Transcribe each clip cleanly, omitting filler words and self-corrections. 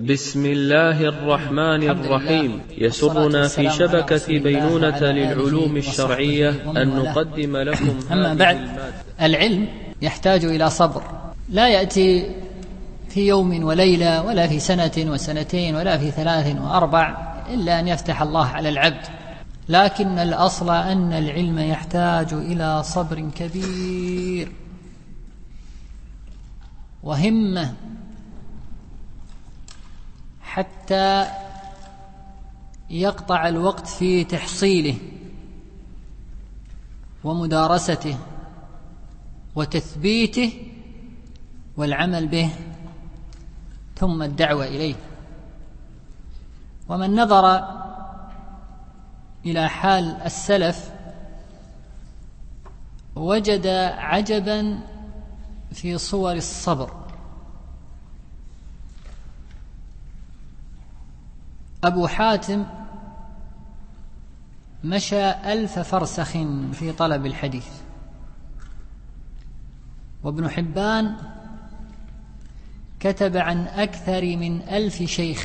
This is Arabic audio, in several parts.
بسم الله الرحمن الرحيم. يسرنا في شبكة بينونة للعلوم الشرعية أن نقدم لكم أما بعد، العلم يحتاج إلى صبر، لا يأتي في يوم وليلة ولا في سنة وسنتين ولا في 3 و4 إلا أن يفتح الله على العبد، لكن الأصل أن العلم يحتاج إلى صبر كبير وهمة حتى يقطع الوقت في تحصيله ومدارسته وتثبيته والعمل به ثم الدعوة إليه. ومن نظر إلى حال السلف وجد عجبا في صور الصبر. أبو حاتم مشى 1000 فرسخ في طلب الحديث، وابن حبان كتب عن أكثر من 1000 شيخ.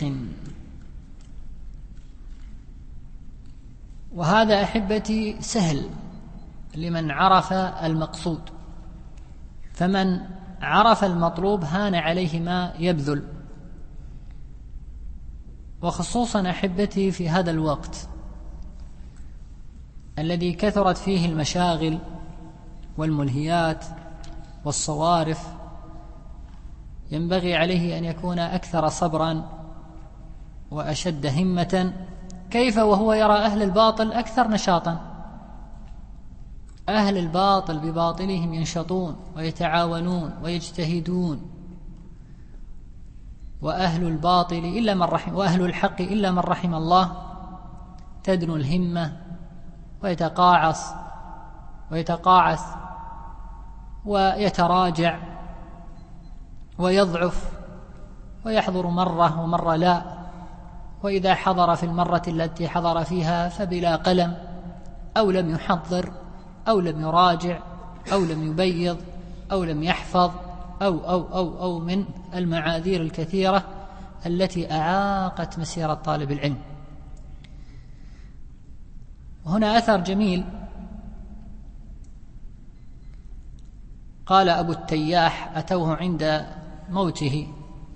وهذا أحبتي سهل لمن عرف المقصود، فمن عرف المطلوب هان عليه ما يبذل، وخصوصا أحبتي في هذا الوقت الذي كثرت فيه المشاغل والملهيات والصوارف، ينبغي عليه أن يكون أكثر صبرا وأشد همة. كيف وهو يرى أهل الباطل أكثر نشاطا؟ أهل الباطل بباطلهم ينشطون ويتعاونون ويجتهدون، وأهل الباطل إلا من رحم، وأهل الحق إلا من رحم الله تدنو الهمة ويتقاعس ويتراجع ويضعف ويحضر مرة ومرة لا، وإذا حضر في المرة التي حضر فيها فبلا قلم، أو لم يحضر أو لم يراجع أو لم يبيض أو لم يحفظ أو من المعاذير الكثيرة التي أعاقت مسيرة طالب العلم. وهنا أثر جميل قال أبو التياح: أتوه عند موته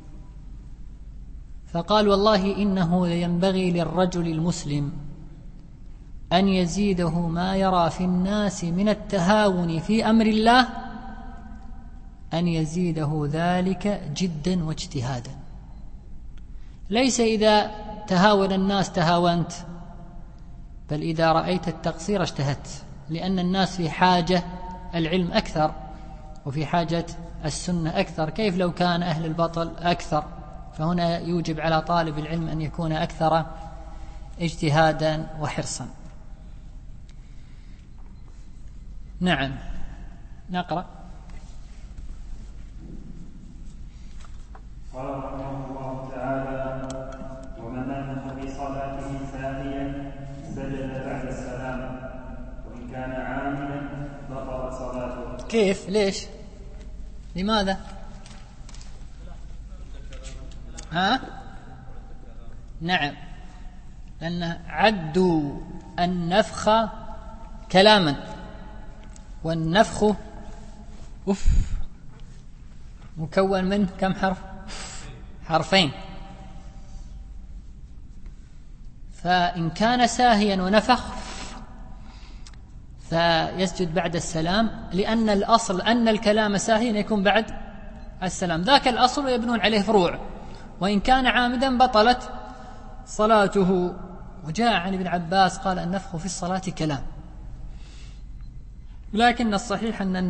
فقال: والله إنه ينبغي للرجل المسلم أن يزيده ما يرى في الناس من التهاون في أمر الله، أن يزيده ذلك جدا واجتهادا. ليس إذا تهاون الناس تهاونت، بل إذا رأيت التقصير اجتهدت، لأن الناس في حاجة العلم أكثر وفي حاجة السنة أكثر. كيف لو كان أهل الباطل أكثر؟ فهنا يوجب على طالب العلم أن يكون أكثر اجتهادا وحرصا. نعم، نقرأ. قال رحمه الله تعالى: ومن نفخ في صلاته ساهيا سجد بعد السلام، وإن كان عاملا بطلت صلاته. كيف؟ ليش؟ لماذا؟ نعم، لأن عدوا النفخ كلاما، والنفخ مكون من كم حرف؟ حرفين. فإن كان ساهيا ونفخ فيسجد بعد السلام، لأن الأصل أن الكلام ساهيا يكون بعد السلام، ذاك الأصل يبنون عليه فروع. وإن كان عامدا بطلت صلاته. وجاء عن ابن عباس قال: النفخ في الصلاة كلام، لكن الصحيح أن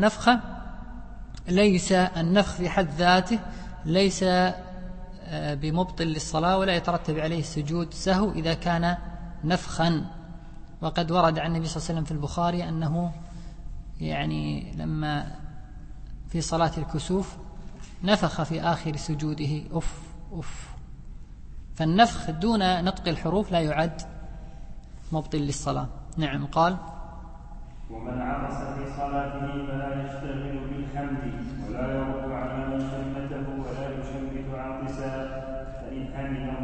النفخ في حد ذاته ليس بمبطل للصلاة، ولا يترتب عليه سجود سهو إذا كان نفخا. وقد ورد عن النبي صلى الله عليه وسلم في البخاري أنه يعني لما في صلاة الكسوف نفخ في آخر سجوده أف. فالنفخ دون نطق الحروف لا يعد مبطل للصلاة. نعم. قال: ومن عطس في صلاته فلا يشتغل بالحمد ولا يرد على من شمته ولا يشمت عاطسا، فإن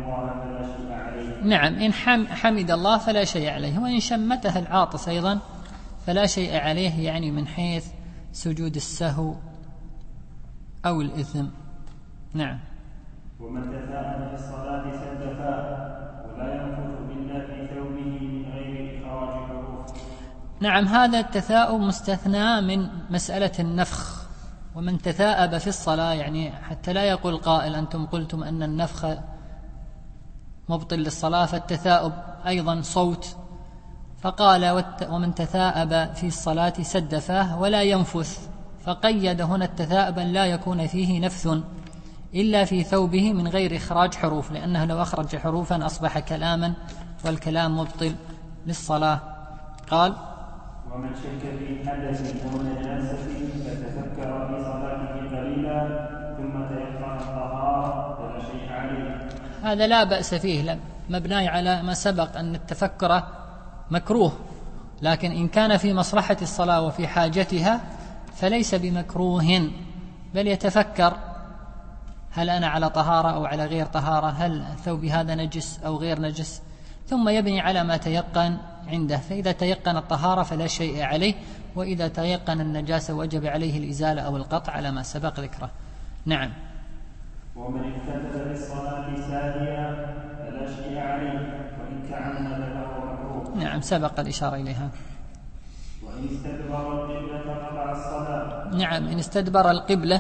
الله فلا شيء عليه. نعم، إن حمد الله فلا شيء عليه، وإن شمته العاطس أيضا فلا شيء عليه، يعني من حيث سجود السهو أو الإثم. نعم. ومن تثاءب في الصلاة سد فاه ولا ينفث إلا في ثوبه من غير إخراج حروف. نعم، هذا التثاؤب مستثنى من مسألة النفخ. ومن تثاءب في الصلاة، يعني حتى لا يقول قائل أنتم قلتم أن النفخ مبطل للصلاة، فالتثاؤب أيضا صوت، فقال ومن تثاءب في الصلاة سد فاه ولا ينفث، فقيد هنا التثاؤب لا يكون فيه نفث إلا في ثوبه من غير إخراج حروف، لأنه لو أخرج حروفا أصبح كلاما، والكلام مبطل للصلاة. قال ومن شك في حدث أو نجاسة فتفكر في صلاته قليلا ثم تيقن الطهارة فلا شيء عليه. هذا لا بأس فيه، مبني على ما سبق أن التفكر مكروه، لكن إن كان في مصلحة الصلاة وفي حاجتها فليس بمكروه، بل يتفكر هل أنا على طهارة أو على غير طهارة، هل ثوبي هذا نجس أو غير نجس، ثم يبني على ما تيقن عنده. فإذا تيقن الطهارة فلا شيء عليه، وإذا تيقن النجاسة وجب عليه الإزالة أو القطع على ما سبق ذكره. نعم. ومن اكتفى بالصلاة ساهيا فلا شيء عليه وإن تعمد فهو مكروه. نعم، سبق الإشارة إليها. وإن استدبر القبلة قطع الصلاة. نعم، إن استدبر القبلة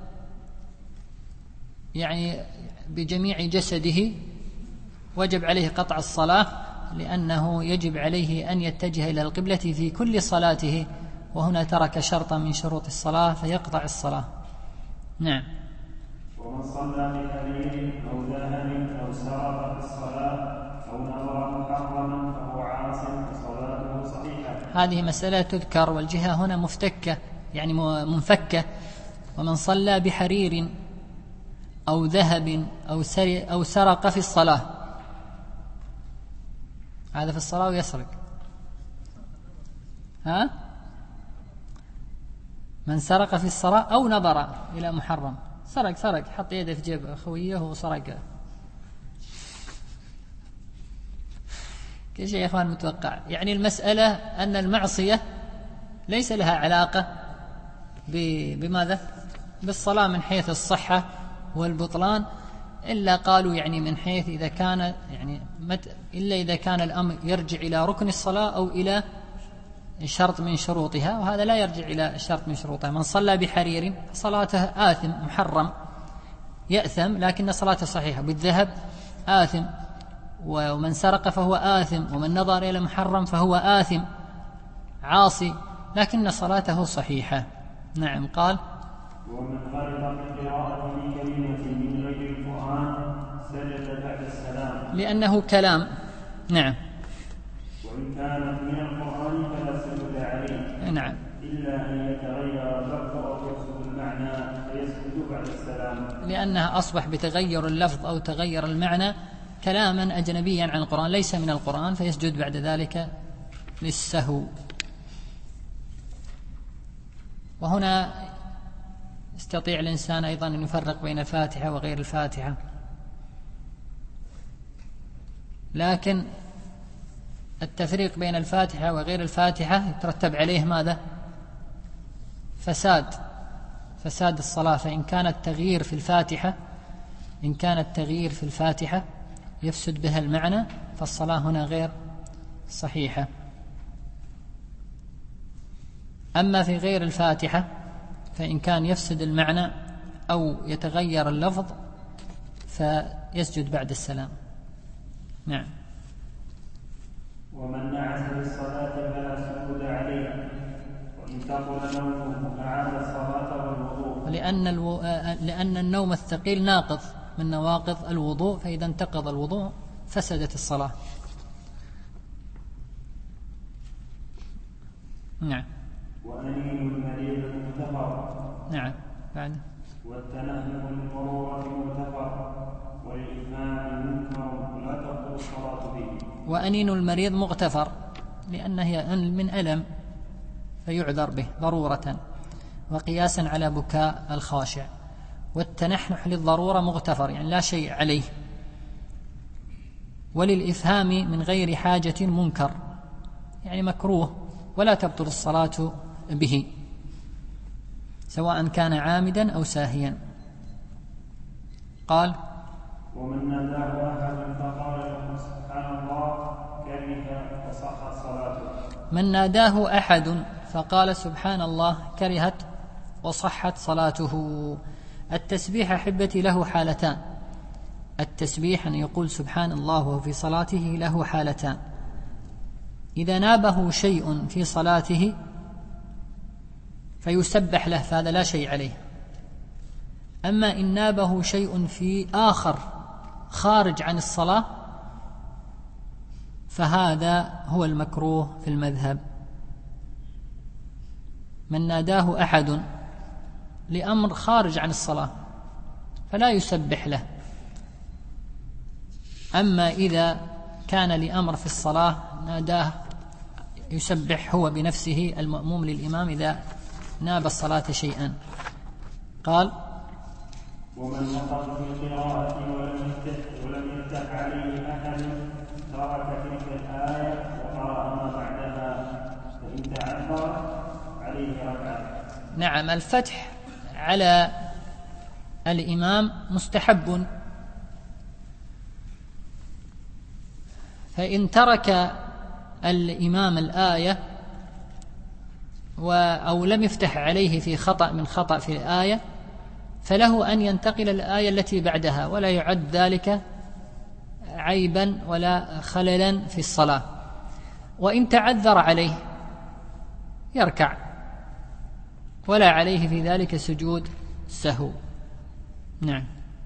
يعني بجميع جسده وجب عليه قطع الصلاة، لأنه يجب عليه أن يتجه إلى القبلة في كل صلاته، وهنا ترك شرطا من شروط الصلاة فيقطع الصلاة. نعم. ومن صلى بحرير أو ذهب أو سرق في الصلاة أو نظر محرما فهو عاص فصلاته صحيحة. هذه مسألة تذكر، والجهة هنا مفتكة يعني منفكة. ومن صلى بحرير أو ذهب أو سرق في الصلاة، هذا في الصلاة ويسرق. من سرق في الصلاة أو نظر إلى محرم، سرق حط يده في جيب خويه وسرق. كل شيء يا إخوان متوقع. يعني المسألة أن المعصية ليس لها علاقة بماذا؟ بالصلاة من حيث الصحة والبطلان، إلا قالوا يعني من حيث إذا كان يعني إلا إذا كان الأمر يرجع إلى ركن الصلاة أو إلى شرط من شروطها، وهذا لا يرجع إلى شرط من شروطها. من صلى بحرير صلاته آثم محرم يأثم، لكن صلاته صحيحة. بالذهب آثم، ومن سرق فهو آثم، ومن نظر إلى محرم فهو آثم عاصي، لكن صلاته صحيحة. نعم. قال ومن غلط في قراءة كلمة من غير القرآن سجد بعد السلام، لأنه كلام. نعم. وإن كانت من القرآن فلا سجد عليه. نعم. إلا أن يتغير اللفظ أو يفسد المعنى فيسجد بعد السلام، لأنها أصبح بتغير اللفظ أو تغير المعنى كلاما أجنبيا عن القرآن ليس من القرآن، فيسجد بعد ذلك للسهو. وهنا يستطيع الإنسان أيضا أن يفرق بين الفاتحة وغير الفاتحة، لكن التفريق بين الفاتحة وغير الفاتحة يترتب عليه ماذا؟ فساد الصلاة. فإن كان التغيير في الفاتحة يفسد بها المعنى، فالصلاة هنا غير صحيحة. أما في غير الفاتحة فإن كان يفسد المعنى أو يتغير اللفظ فيسجد بعد السلام. نعم. ومن نعس بالصلاة فلا سجود عليه، وإن ثقل نومه أعاد الصلاة والوضوء. لأن النوم الثقيل ناقض من نواقض الوضوء، فإذا انتقض الوضوء فسدت الصلاة. نعم. وأنين المريض مغتفر. نعم. بعد والتنهم المروءة مغتفر، والإثمان منكر لا تقبل الصلاة به. وأنين المريض مغتفر لأنه من ألم فيعذر به ضرورة، وقياسا على بكاء الخاشع. والتنحنح للضرورة مغتفر، يعني لا شيء عليه، وللإفهام من غير حاجة منكر، يعني مكروه ولا تبطل الصلاة به سواء كان عامدا أو ساهيا. قال: ومن ناداه أحد فقال له سبحان الله كره فصحت صلاته. من ناداه أحد فقال سبحان الله كرهت وصحت صلاته. التسبيح أحبتي له حالتان. التسبيح أن يقول سبحان الله وهو في صلاته له حالتان: إذا نابه شيء في صلاته فيسبح له فهذا لا شيء عليه. أما إن نابه شيء في آخر خارج عن الصلاة فهذا هو المكروه في المذهب. من ناداه أحد لأمر خارج عن الصلاة فلا يسبح له. أما إذا كان لأمر في الصلاة ناداه يسبح هو بنفسه المأموم للإمام إذا ناب الصلاة شيئا. قال: ومن نقض في القراءة ولم يفتح عليه أحد ترك تلك الآية وقرأ ما بعدها فإن تعذر عليه ركعة. نعم، الفتح على الإمام مستحب، فإن ترك الإمام الآية أو لم يفتح عليه في خطأ من خطأ في الآية فله أن ينتقل الآية التي بعدها، ولا يعد ذلك عيبا ولا خللا في الصلاة. وإن تعذر عليه يركع ولا عليه في ذلك سجود سهو. نعم.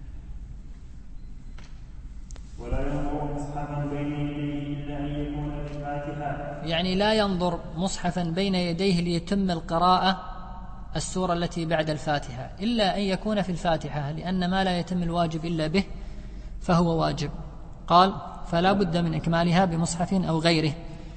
ولا ينظر مصحفا بين يديه إلا أن يكون في الفاتحة، يعني لا ينظر مصحفا بين يديه ليتم القراءة السورة التي بعد الفاتحة إلا أن يكون في الفاتحة، لأن ما لا يتم الواجب إلا به فهو واجب. قال: فلا بد من إكمالها بمصحف أو غيره،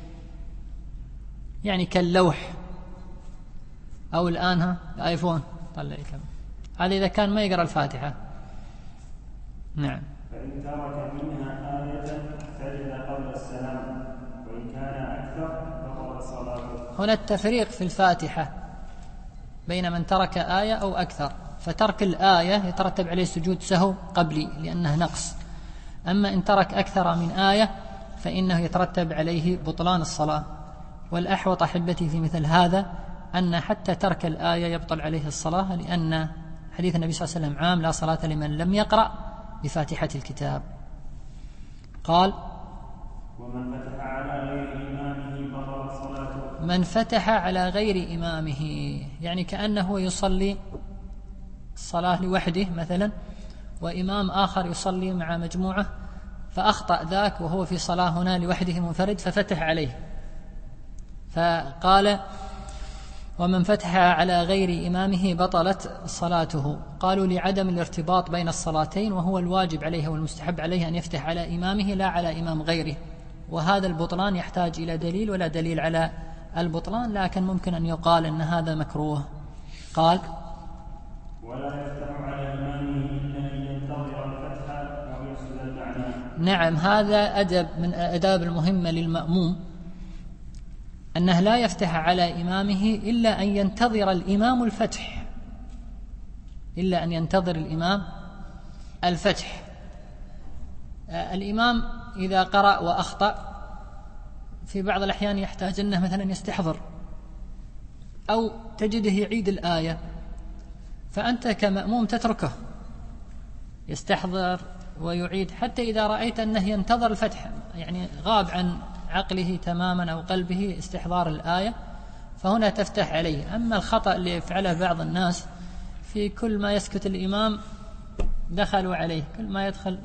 يعني كاللوح أو الآن الآيفون طلع كم هذا إذا كان ما يقرأ الفاتحة. نعم. فإن ترك منها آية سجد قبل السلام، وإن كان أكثر فقد صلاته. هنا التفريق في الفاتحة بين من ترك آية أو أكثر، فترك الآية يترتب عليه سجود سهو قبلي لأنه نقص، أما إن ترك أكثر من آية فإنه يترتب عليه بطلان الصلاة. والأحوط أحبتي في مثل هذا أن حتى ترك الآية يبطل عليه الصلاة، لأن حديث النبي صلى الله عليه وسلم عام: لا صلاة لمن لم يقرأ بفاتحة الكتاب. قال: ومن فتح على غير إمامه بطلت صلاته. من فتح على غير إمامه يعني كأنه يصلي الصلاة لوحده مثلا، وإمام آخر يصلي مع مجموعة فأخطأ ذاك وهو في صلاة هنا لوحده منفرد ففتح عليه، فقال: ومن فتح على غير إمامه بطلت صلاته. قالوا لعدم الارتباط بين الصلاتين، وهو الواجب عليه والمستحب عليه أن يفتح على إمامه لا على إمام غيره، وهذا البطلان يحتاج إلى دليل، ولا دليل على البطلان، لكن ممكن أن يقال أن هذا مكروه. قال: ولا يفتح على إمامه إلا أن ينتظر الفتح أو يفسد المعنى. نعم، هذا أدب من الآداب المهمة للمأموم، أنه لا يفتح على إمامه إلا أن ينتظر الإمام الفتح، إلا أن ينتظر الإمام الفتح. الإمام إذا قرأ وأخطأ في بعض الأحيان يحتاج أنه مثلا يستحضر أو تجده يعيد الآية، فأنت كمأموم تتركه يستحضر ويعيد حتى إذا رأيت أنه ينتظر الفتح، يعني غاب عن عقله تماما أو قلبه استحضار الآية، فهنا تفتح عليه. أما الخطأ اللي يفعله بعض الناس في كل ما يسكت الإمام دخلوا عليه، كل ما يدخل.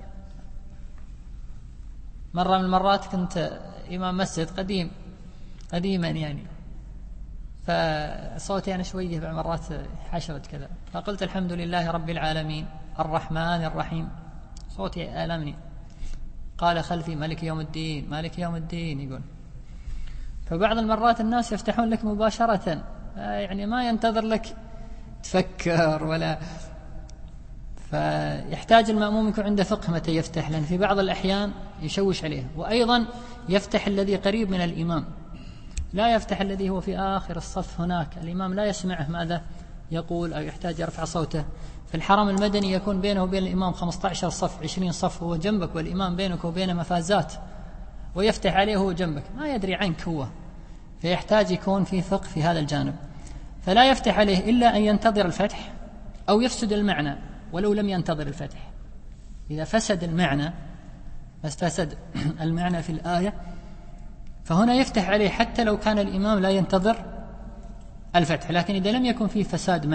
مرة من المرات كنت إمام مسجد قديما يعني، فصوتي أنا شوية بعض مرات حشرت كذا، فقلت الحمد لله رب العالمين الرحمن الرحيم، صوتي آلمني. قال خلفي: مالك يوم الدين مالك يوم الدين، يقول. فبعض المرات الناس يفتحون لك مباشرة، يعني ما ينتظر لك تفكر ولا، فيحتاج المأموم يكون عنده فقه متى يفتح، لأن في بعض الأحيان يشوش عليه. وأيضا يفتح الذي قريب من الإمام، لا يفتح الذي هو في آخر الصف هناك، الإمام لا يسمعه ماذا يقول أو يحتاج يرفع صوته. في الحرم المدني يكون بينه وبين الإمام 15 صف 20 صف، هو جنبك والإمام بينك وبينه مفازات، ويفتح عليه هو جنبك ما يدري عنك هو، فيحتاج يكون في فقه في هذا الجانب. فلا يفتح عليه إلا أن ينتظر الفتح أو يفسد المعنى ولو لم ينتظر الفتح. إذا فسد المعنى في الآية فهنا يفتح عليه حتى لو كان الإمام لا ينتظر الفتح، لكن إذا لم يكن فيه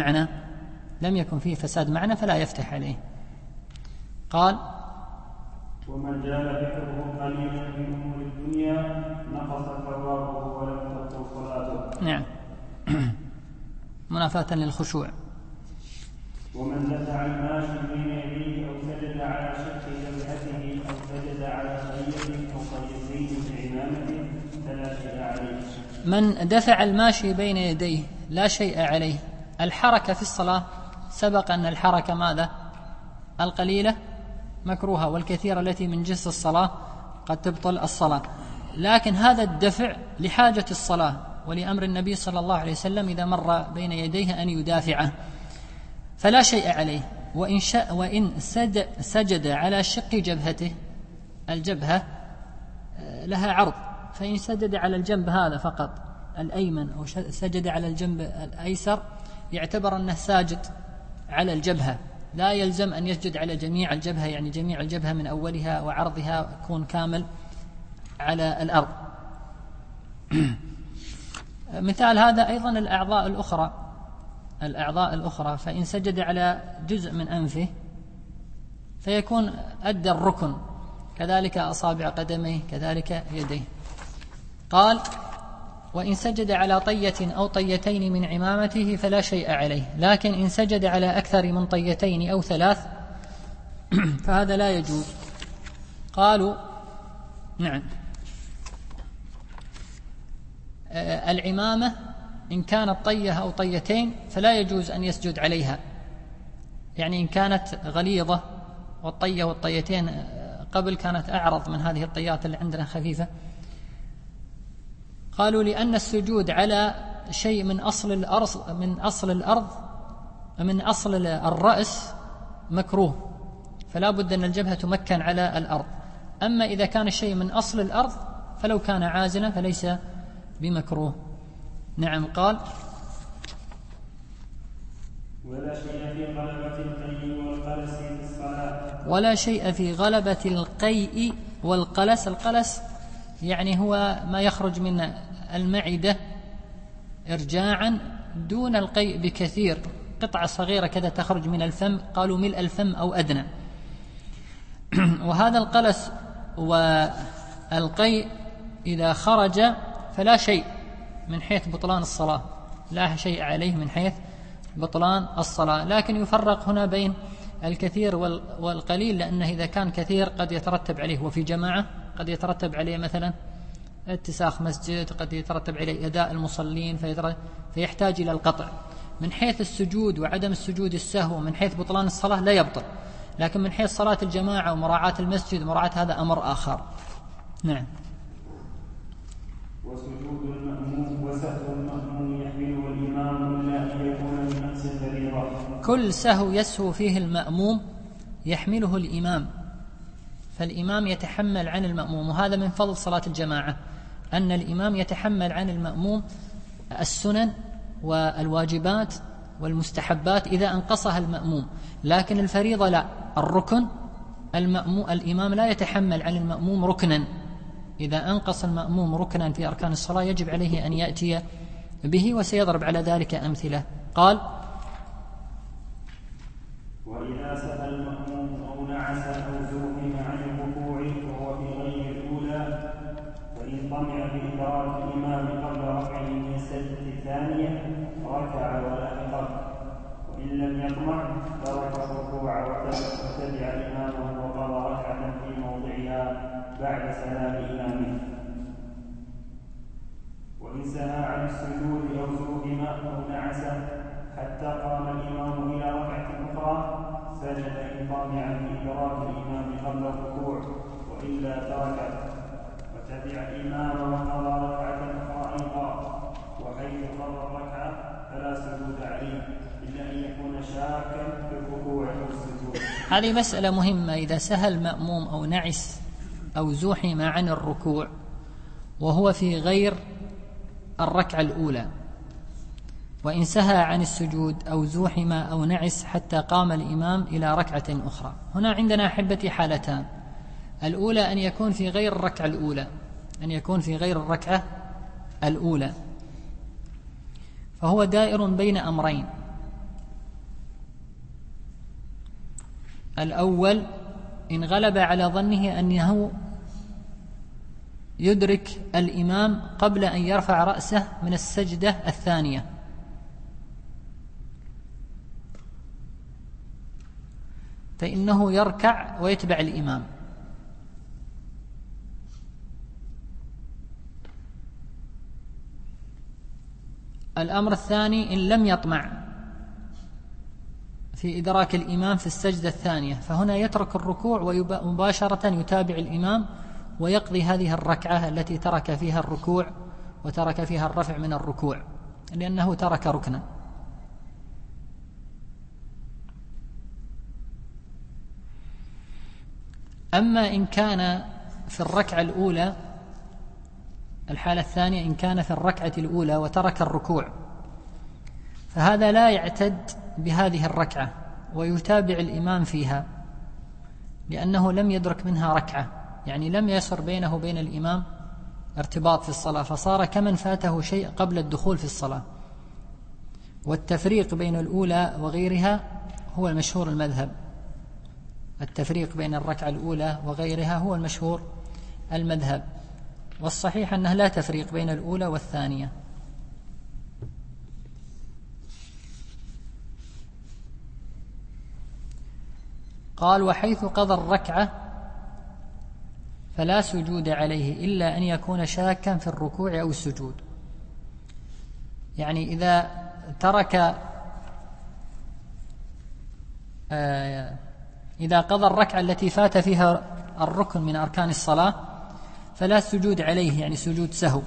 فساد معنى فلا يفتح عليه. قال: ومن جال ذكره قليلا في أمور الدنيا نقص ثوابه ولم تبطل صلاته. نعم. منافاة للخشوع. ومن دفع الماشي بين يديه أو سجد على شق جبهته أو سجد على خيل أو قيسين بعمامته فلا شيء عليه. من دفع الماشي بين يديه لا شيء عليه. الحركة في الصلاة سبق أن الحركة ماذا؟ القليلة مكروهة، والكثيرة التي من جنس الصلاة قد تبطل الصلاة، لكن هذا الدفع لحاجة الصلاة ولأمر النبي صلى الله عليه وسلم إذا مر بين يديه أن يدافعه، فلا شيء عليه. وإن سجد على شق جبهته، الجبهة لها عرض، فإن سجد على الجنب هذا فقط الأيمن أو سجد على الجنب الأيسر يعتبر أنه ساجد على الجبهة، لا يلزم أن يسجد على جميع الجبهة، يعني جميع الجبهة من أولها وعرضها يكون كامل على الأرض. مثال هذا أيضا الأعضاء الأخرى، فإن سجد على جزء من أنفه فيكون أدى الركن، كذلك أصابع قدميه، كذلك يديه. قال: وإن سجد على طية أو طيتين من عمامته فلا شيء عليه، لكن إن سجد على أكثر من طيتين أو 3 فهذا لا يجوز. قالوا: نعم، العمامة إن كانت طية أو طيتين فلا يجوز أن يسجد عليها، يعني إن كانت غليظة، والطية والطيتين قبل كانت أعرض من هذه الطيات اللي عندنا خفيفة. قالوا: لأن السجود على شيء من أصل الرأس مكروه، فلا بد أن الجبهة تمكن على الأرض. أما إذا كان الشيء من أصل الأرض فلو كان عازلا فليس بمكروه. نعم. قال: ولا شيء في غلبة القيء والقلس في الصلاة. ولا شيء في غلبة القيء والقلس. القلس يعني هو ما يخرج من المعدة إرجاعا دون القيء بكثير، قطعة صغيرة كذا تخرج من الفم، قالوا ملء الفم أو أدنى. وهذا القلس والقيء إذا خرج فلا شيء من حيث بطلان الصلاة، لا شيء عليه من حيث بطلان الصلاة، لكن يفرق هنا بين الكثير والقليل، لأنه إذا كان كثير قد يترتب عليه، وفي جماعة قد يترتب عليه مثلا اتساخ مسجد، قد يترتب عليه أداء المصلين فيحتاج إلى القطع. من حيث السجود وعدم السجود السهو، من حيث بطلان الصلاة لا يبطل، لكن من حيث صلاة الجماعة ومراعاة المسجد ومراعاة هذا أمر آخر. نعم. وسجود المأموم وسهو المأموم يحمله الإمام إلا أن يكون من نقص الفريضة. كل سهو يسهو فيه المأموم يحمله الإمام، فالإمام يتحمل عن المأموم، وهذا من فضل صلاة الجماعة أن الإمام يتحمل عن المأموم السنن والواجبات والمستحبات إذا أنقصها المأموم، لكن الفريضة لا، الركن الإمام لا يتحمل عن المأموم ركنا، إذا أنقص المأموم ركنا في أركان الصلاة يجب عليه أن يأتي به، وسيضرب على ذلك أمثلة. قال: وإذا سهى المأموم أو نعس أو زوهم عن الركوع وهو في غير الأولى فإن طمع بإدراك الإمام قبل رفعه من السجدة الثانية ركع ولحقه، وإن لم يطمع ترك الركوع وتبع إمامه وقضى ركعة في موضعها بعد سلام إمامه. وإن سهى عن السجود أو زوهم أو نعس حتى قام الإمام إلى ركعة أخرى سجد إن طمع بإدراك الإمام قبل الركوع وإلا تركه، وتبع الإمام وقضى ركعة أخرى أيضا، وحيث قضى الركعة فلا سجود عليه إلا أن يكون شاكا في الركوع والسجود. هذه مسألة مهمة. إذا سهى المأموم أو نعس أو زحم عن الركوع وهو في غير الركعة الأولى، وإن سهى عن السجود أو زحم أو نعس حتى قام الإمام إلى ركعة أخرى، هنا عندنا أحبتي حالتان. الأولى أن يكون في غير الركعة الأولى، فهو دائر بين أمرين. الأول إن غلب على ظنه أنه يدرك الإمام قبل أن يرفع رأسه من السجدة الثانية، فإنه يركع ويتبع الإمام. الأمر الثاني إن لم يطمع في إدراك الإمام في السجدة الثانية، فهنا يترك الركوع ومباشرة يتابع الإمام ويقضي هذه الركعة التي ترك فيها الركوع وترك فيها الرفع من الركوع، لأنه ترك ركنا. أما إن كان في الركعة الأولى، الحالة الثانية إن كان في الركعة الأولى وترك الركوع، فهذا لا يعتد بهذه الركعة ويتابع الإمام فيها، لأنه لم يدرك منها ركعة، يعني لم يصر بينه وبين الإمام ارتباط في الصلاة، فصار كمن فاته شيء قبل الدخول في الصلاة. والتفريق بين الأولى وغيرها هو المشهور المذهب، التفريق بين الركعة الأولى وغيرها هو المشهور المذهب، والصحيح أنه لا تفريق بين الأولى والثانية. قال وحيث قضى الركعة فلا سجود عليه إلا أن يكون شاكا في الركوع أو السجود. يعني إذا ترك إذا قضى الركعة التي فات فيها الركن من أركان الصلاة فلا سجود عليه، يعني سجود سهو،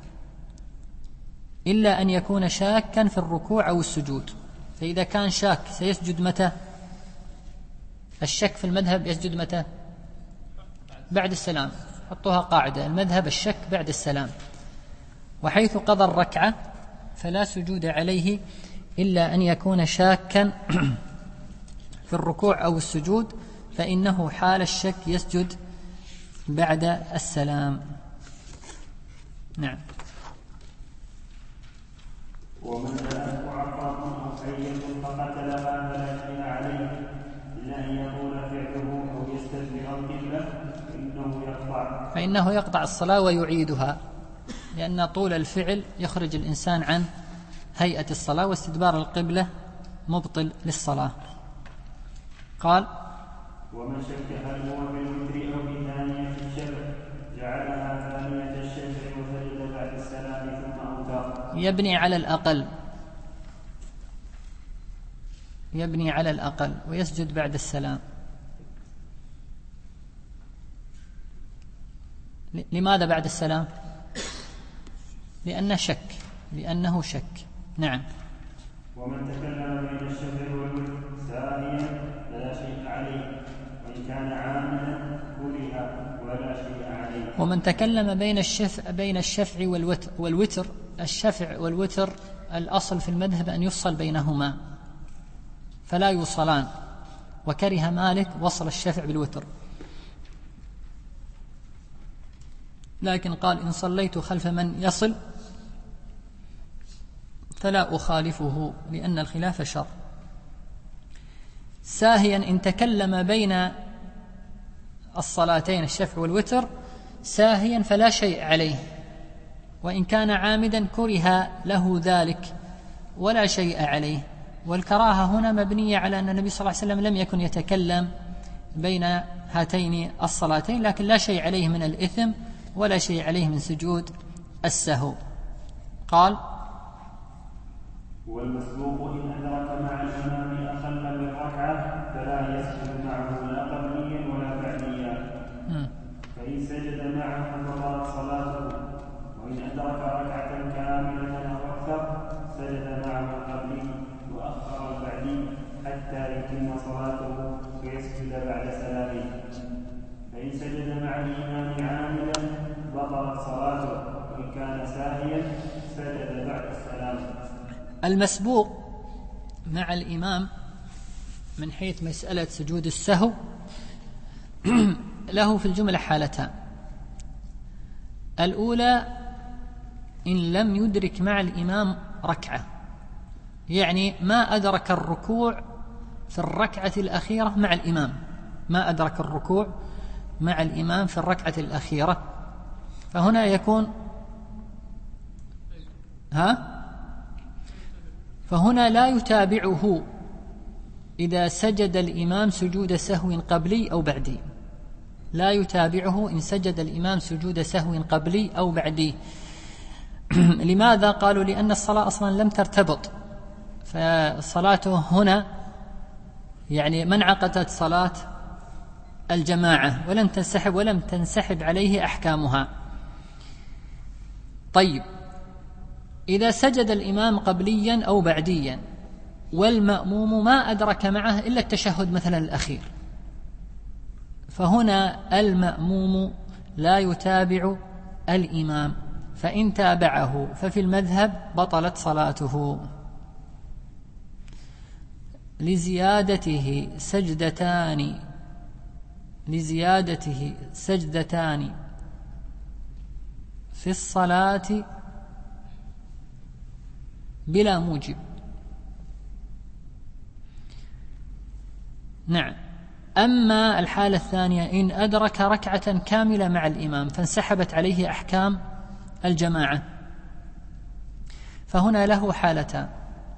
إلا أن يكون شاكا في الركوع أو السجود. فإذا كان شاك سيسجد متى؟ الشك في المذهب يسجد متى؟ بعد السلام. حطوها قاعدة، المذهب الشك بعد السلام. وحيث قضى الركعة فلا سجود عليه إلا أن يكون شاكا في الركوع أو السجود، فإنه حال الشك يسجد بعد السلام. نعم. ومن لا عقاب أو حية فقتلها فلا شيء عليه إلا أن يقول فعله أو يستدبر القبلة فإنه يقطع الصلاة ويعيدها، لأن طول الفعل يخرج الإنسان عن هيئة الصلاة، واستدبار القبلة مبطل للصلاة. قال ومن شك هل هو بالوتر أو بثانية الشفع جعلها ثانية الشفع وسجد بعد السلام ثم أوتر. يبني على الأقل ويسجد بعد السلام. لماذا بعد السلام؟ لأنه شك. نعم. ومن تكلم بين الشفع والوتر ساهيا فلا شيء عليه، وإن كان عاملا كره ولا شيء عليه. ومن تكلم بين الشفع والوتر، الشفع والوتر الأصل في المذهب أن يفصل بينهما فلا يوصلان، وكره مالك وصل الشفع بالوتر، لكن قال إن صليت خلف من يصل فلا أخالفه لأن الخلاف شر. ساهيا إن تكلم بين الصلاتين الشفع والوتر ساهيا فلا شيء عليه، وإن كان عامدا كره له ذلك ولا شيء عليه. والكراهة هنا مبنية على أن النبي صلى الله عليه وسلم لم يكن يتكلم بين هاتين الصلاتين، لكن لا شيء عليه من الإثم ولا شيء عليه من سجود السهو. قال والمسبوق إن أدرك مع الإمام أقل من ركعة فلا فإن سجد معه بطلت صلاته، وإن أدرك ركعة كاملة أو أكثر سجد معه القبلي وأخر البعدي حتى يتم صلاته ويسجد بعد سلامه. فإن سجد مع الإمام عاملا بطلت صلاته، وإن كان ساهيا سجد بعد السلام. المسبوق مع الإمام من حيث مسألة سجود السهو له في الجملة حالتان. الأولى إن لم يدرك مع الإمام ركعة، يعني ما أدرك الركوع في الركعة الأخيرة مع الإمام، ما أدرك الركوع مع الإمام في الركعة الأخيرة، فهنا يكون فهنا لا يتابعه إذا سجد الإمام سجود سهو قبلي أو بعدي، لا يتابعه إن سجد الإمام سجود سهو قبلي أو بعدي. لماذا؟ قالوا لأن الصلاة أصلا لم ترتبط، فصلاته هنا يعني ما انعقدت صلاة الجماعة ولم تنسحب عليه أحكامها. طيب، إذا سجد الإمام قبليا أو بعديا والمأموم ما أدرك معه إلا التشهد مثلا الأخير، فهنا المأموم لا يتابع الإمام، فإن تابعه ففي المذهب بطلت صلاته لزيادته سجدتان في الصلاة بلا موجب. نعم. أما الحالة الثانية إن أدرك ركعة كاملة مع الإمام فانسحبت عليه أحكام الجماعة، فهنا له حالتان،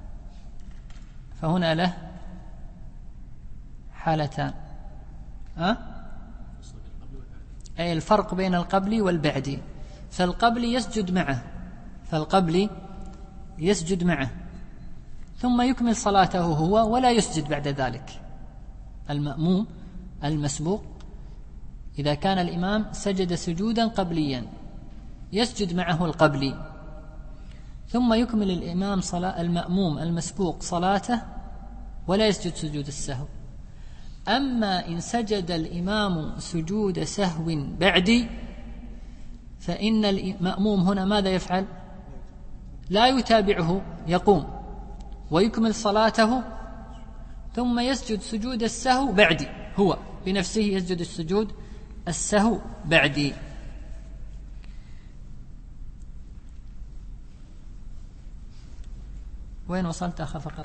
أي الفرق بين القبلي والبعدي. فالقبلي يسجد معه ثم يكمل صلاته هو ولا يسجد بعد ذلك. المأموم المسبوق إذا كان الإمام سجد سجودا قبليا يسجد معه القبلي ثم يكمل المأموم المسبوق صلاته ولا يسجد سجود السهو. أما إن سجد الإمام سجود سهو بعدي فإن المأموم هنا ماذا يفعل؟ لا يتابعه، يقوم ويكمل صلاته ثم يسجد سجود السهو بعدي، هو بنفسه يسجد السجود السهو بعدي. وين وصلت آخر فقرة؟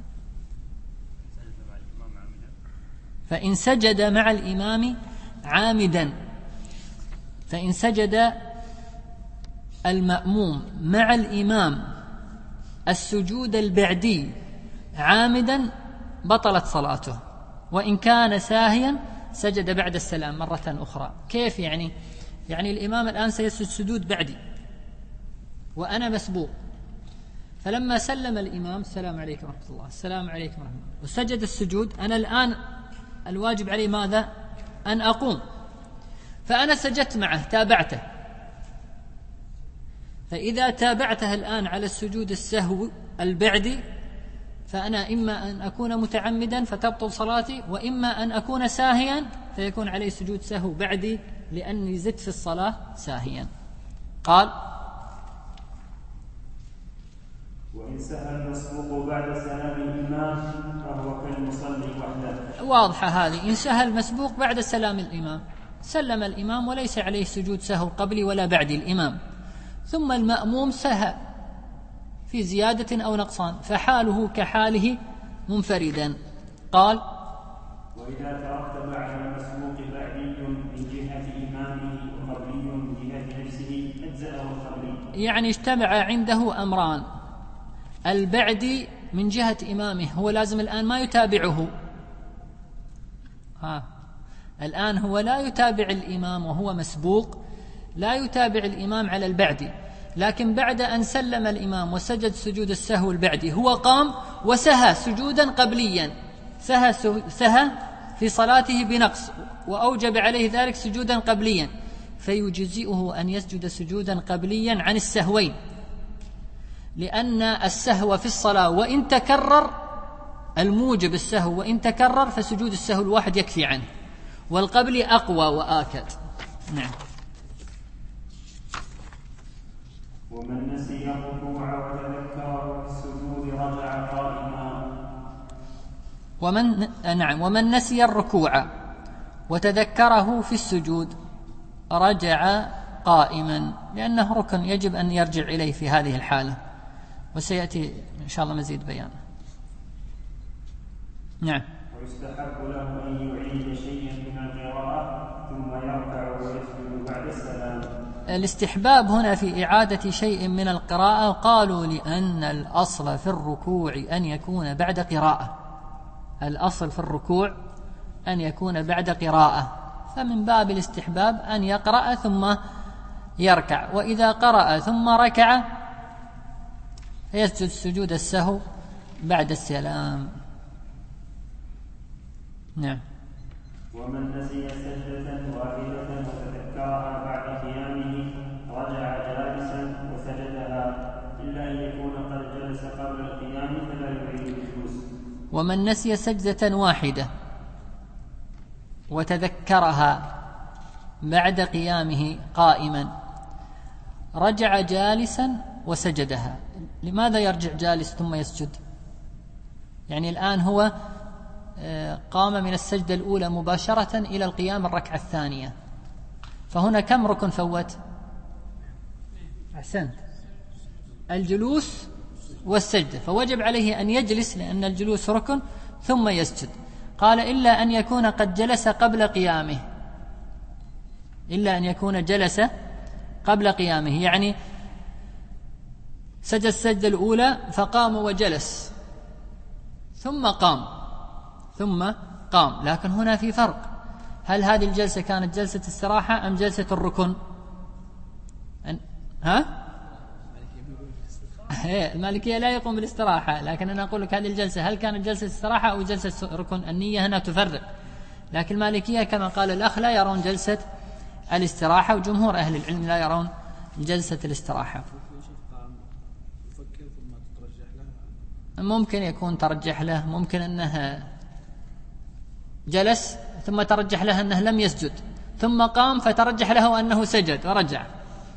فإن سجد مع الإمام عامدا، فإن سجد المأموم مع الإمام السجود البعدي عامدا بطلت صلاته، وإن كان ساهيا سجد بعد السلام مرة أخرى. كيف يعني؟ يعني الإمام الآن سيسجد سجود بعدي وأنا مسبوق، فلما سلم الإمام السلام عليكم ورحمة الله، السلام عليكم ورحمة الله، وسجد السجود، أنا الآن الواجب علي ماذا؟ أن أقوم، فأنا سجدت معه تابعته، فإذا تابعته الآن على السجود السهو البعدي فأنا إما أن أكون متعمدا فتبطل صلاتي، وإما أن أكون ساهيا فيكون علي سجود سهو بعدي لأني زدت في الصلاة ساهيا. قال: وإن سهى المسبوق بعد سلام الإمام فهو كالمصلي وحده. واضحة هذه. إن سهى المسبوق بعد سلام الإمام، سلم الإمام وليس عليه سجود سهو قبلي ولا بعدي الإمام، ثم المأموم سهى في زيادة أو نقصان فحاله كحاله منفردا. قال: وإذا ترتب على المسبوق بعدي من جهة إمامه وقبلي من جهة نفسه أجزأه القبلي. يعني اجتمع عنده أمران: البعدي من جهة إمامه، هو لازم الآن ما يتابعه، الآن هو لا يتابع الإمام وهو مسبوق، لا يتابع الإمام على البعدي، لكن بعد أن سلم الإمام وسجد سجود السهو البعدي هو قام وسهى سجودا قبليا، سهى في صلاته بنقص وأوجب عليه ذلك سجودا قبليا، فيجزئه أن يسجد سجودا قبليا عن السهوين، لأن السهو في الصلاة وإن تكرر، الموجب السهو وإن تكرر فسجود السهو الواحد يكفي عنه، والقبل أقوى وآكد. نعم. ومن نسي الركوع وتذكره في السجود رجع قائما. ومن نسي الركوع وتذكره في السجود رجع قائما، لأنه ركن يجب أن يرجع إليه في هذه الحالة، وسيأتي إن شاء الله مزيد بيان. نعم. ويستحب له أن يعيد شيئا من القراءة ثم يركع ويسجد بعد السلام. الاستحباب هنا في إعادة شيء من القراءة قالوا لأن الأصل في الركوع أن يكون بعد قراءة، الأصل في الركوع أن يكون بعد قراءة، فمن باب الاستحباب أن يقرأ ثم يركع، وإذا قرأ ثم ركع يسجد سجود السهو بعد السلام. نعم. ومن نسي سجدة واحدة وتذكرها بعد قيامه رجع جالسا وسجدها إلا أن يكون قد جلس قبل القيام فلا يعيد الجلوس. ومن نسي سجدة واحدة وتذكرها بعد قيامه قائما رجع جالسا وسجدها. لماذا يرجع جالس ثم يسجد؟ يعني الآن هو قام من السجدة الأولى مباشرة إلى القيام الركعة الثانية، فهنا كم ركن فوت؟ أحسنت، الجلوس والسجدة، فوجب عليه أن يجلس لأن الجلوس ركن ثم يسجد. قال إلا أن يكون قد جلس قبل قيامه، إلا أن يكون جلس قبل قيامه، يعني سجد السجدة الأولى فقام وجلس ثم قام، لكن هنا في فرق، هل هذه الجلسة كانت جلسة استراحة أم جلسة الركن؟ المالكية لا يقوم بالاستراحة، لكن أنا أقول لك هذه الجلسة هل كانت جلسة استراحة أو جلسة ركن؟ النية هنا تفرق، لكن المالكية كما قال الأخ لا يرون جلسة الاستراحة، وجمهور أهل العلم لا يرون جلسة الاستراحة. ممكن يكون ترجح له، ممكن أنه جلس ثم ترجح له أنه لم يسجد ثم قام فترجح له أنه سجد ورجع.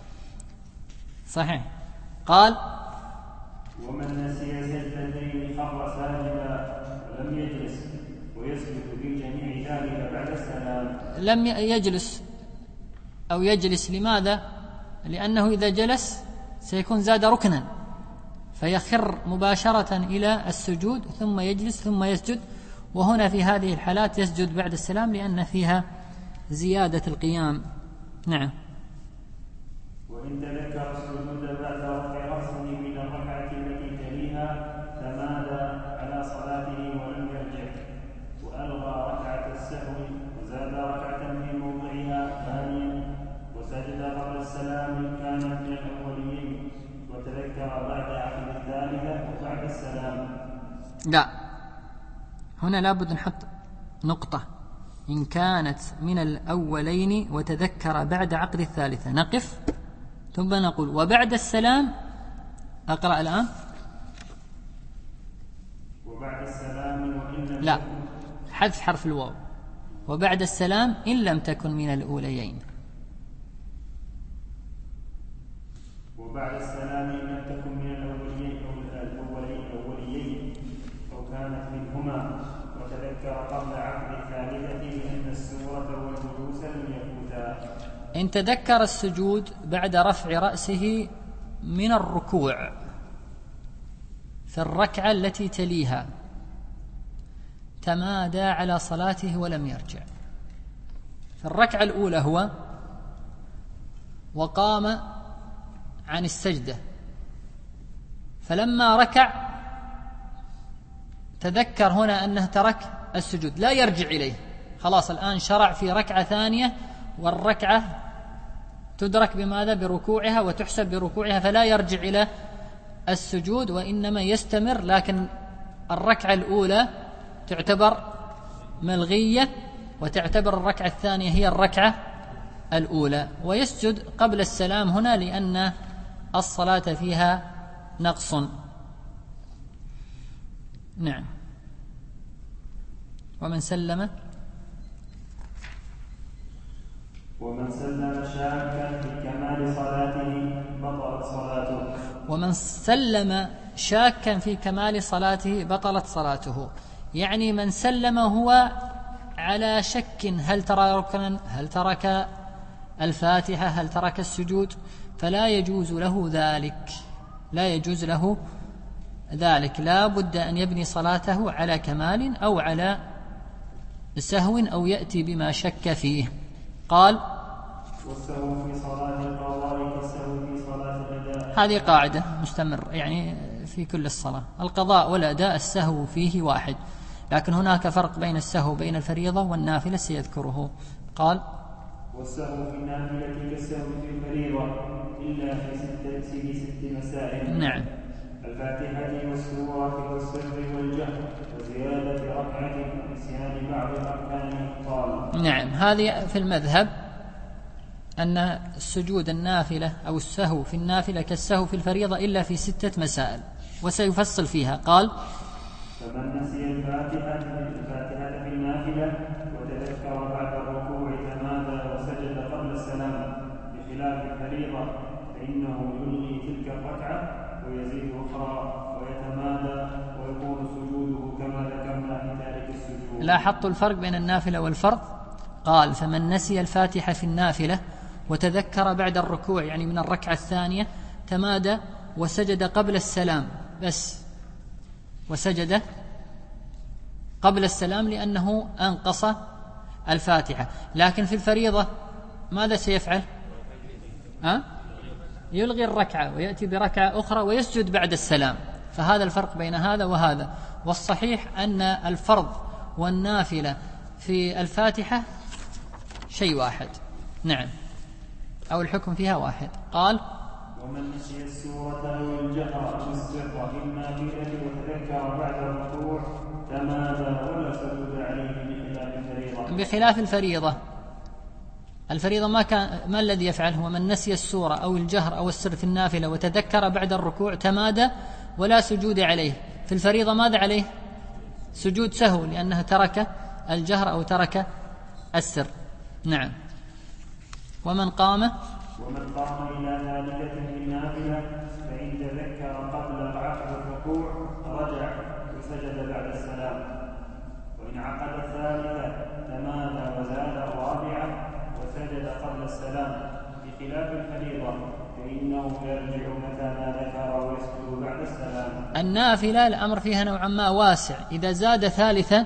صحيح. قال ومن نسي سجدتين خر ساجدا ولم يجلس ويسجد في جميع ذلك بعد السلام. لم يجلس أو يجلس، لماذا؟ لأنه إذا جلس سيكون زاد ركنا، فيخر مباشرة إلى السجود ثم يجلس ثم يسجد، وهنا في هذه الحالات يسجد بعد السلام لأن فيها زيادة القيام. نعم. وإن تذكر السجود بعد رفع رأسه من الركعة التي تليها تمادى على صلاته ولم يرجع، وألغى ركعة السهو وزاد ركعة في موضعها ثانيا، وسجد قبل السلام إن كانت من الأولين، وتذكر بعد عقد الثالثة وبعد السلام. لا، هنا لابد نحط نقطة، إن كانت من الأولين وتذكر بعد عقد الثالثة، نقف ثم نقول وبعد السلام. أقرأ الآن. وبعد السلام وإن لا، حذف حرف الواو، وبعد السلام إن لم تكن من الأوليين. وبعد السلام إن لم تكن من الأوليين أو كانت منهما، وتذكر قبل عقد الثالثة لأن السورة والجلوس لم يفوتا. إن تذكر السجود بعد رفع رأسه من الركوع في الركعة التي تليها تمادى على صلاته ولم يرجع. في الركعة الأولى هو وقام عن السجدة، فلما ركع تذكر هنا أنه ترك السجود، لا يرجع إليه، خلاص الآن شرع في ركعة ثانية، والركعة تدرك بماذا؟ بركوعها وتحسب بركوعها، فلا يرجع إلى السجود وإنما يستمر، لكن الركعة الأولى تعتبر ملغية وتعتبر الركعة الثانية هي الركعة الأولى، ويسجد قبل السلام هنا لأن الصلاة فيها نقص. نعم. ومن سلم شاكا في كمال صلاته بطلت صلاته. ومن سلم شاكا في كمال صلاته بطلت صلاته، يعني من سلم هو على شك هل ترك ركنا، هل ترك الفاتحة، هل ترك السجود، فلا يجوز له ذلك، لا يجوز له ذلك، لا بد أن يبني صلاته على كمال أو على سهو أو يأتي بما شك فيه. قال: والسهو في صلاة القضاء كالسهو في صلاة الأداء. هذه قاعدة مستمر يعني في كل الصلاة، القضاء والأداء السهو فيه واحد، لكن هناك فرق بين السهو بين الفريضة والنافلة سيذكره. قال: والسهو في النافلة كالسهو في الفريضة إلا في ست مسائل. نعم. الفاتحة والسورة والسر والجهر وزيادة ركعة ونسيان بعض الأركان. قال: نعم. هذه في المذهب أن السجود النافلة أو السهو في النافلة كالسهو في الفريضة إلا في 6 مسائل، وسيفصل فيها. قال: فمن نسي الفاتحة في النافلة وتذكر بعد الركوع تمادى وسجد قبل السلام بخلاف الفريضة فإنه يلغي تلك الركعة ويزيد أخرى ويتمادى ويكون سجوده كما ذكرنا في تارك السجود. لاحظت الفرق بين النافلة والفرض. قال: فمن نسي الفاتحة في النافلة وتذكر بعد الركوع يعني من الركعة الثانية تمادى وسجد قبل السلام، بس وسجد قبل السلام لأنه أنقص الفاتحة. لكن في الفريضة ماذا سيفعل؟ يلغي الركعة ويأتي بركعة أخرى ويسجد بعد السلام، فهذا الفرق بين هذا وهذا. والصحيح أن الفرض والنافلة في الفاتحة شيء واحد. نعم، أو الحكم فيها واحد. قال: ومن نسي السورة أو الجهر أو السر في النافلة وتذكر بعد الركوع تمادى ولا سجود عليه بخلاف الفريضة. بخلاف الفريضة، الفريضة ما الذي يفعل؟ هو من نسي السورة أو الجهر أو السر في النافلة وتذكر بعد الركوع تمادى ولا سجود عليه. في الفريضة ماذا عليه؟ سجود سهو لأنه ترك الجهر أو ترك السر. نعم. ومن قام إلى ثالثة في النافلة فإن تذكر قبل عقد الركوع رجع وسجد بعد السلام، وإن عقد الثالثة تمادى وزاد الرابعة وسجد قبل السلام بخلاف الفريضة فإنه يرجع متى ما ذكر ويسجد بعد السلام. النافلة الأمر فيها نوعا ما واسع، إذا زاد ثالثة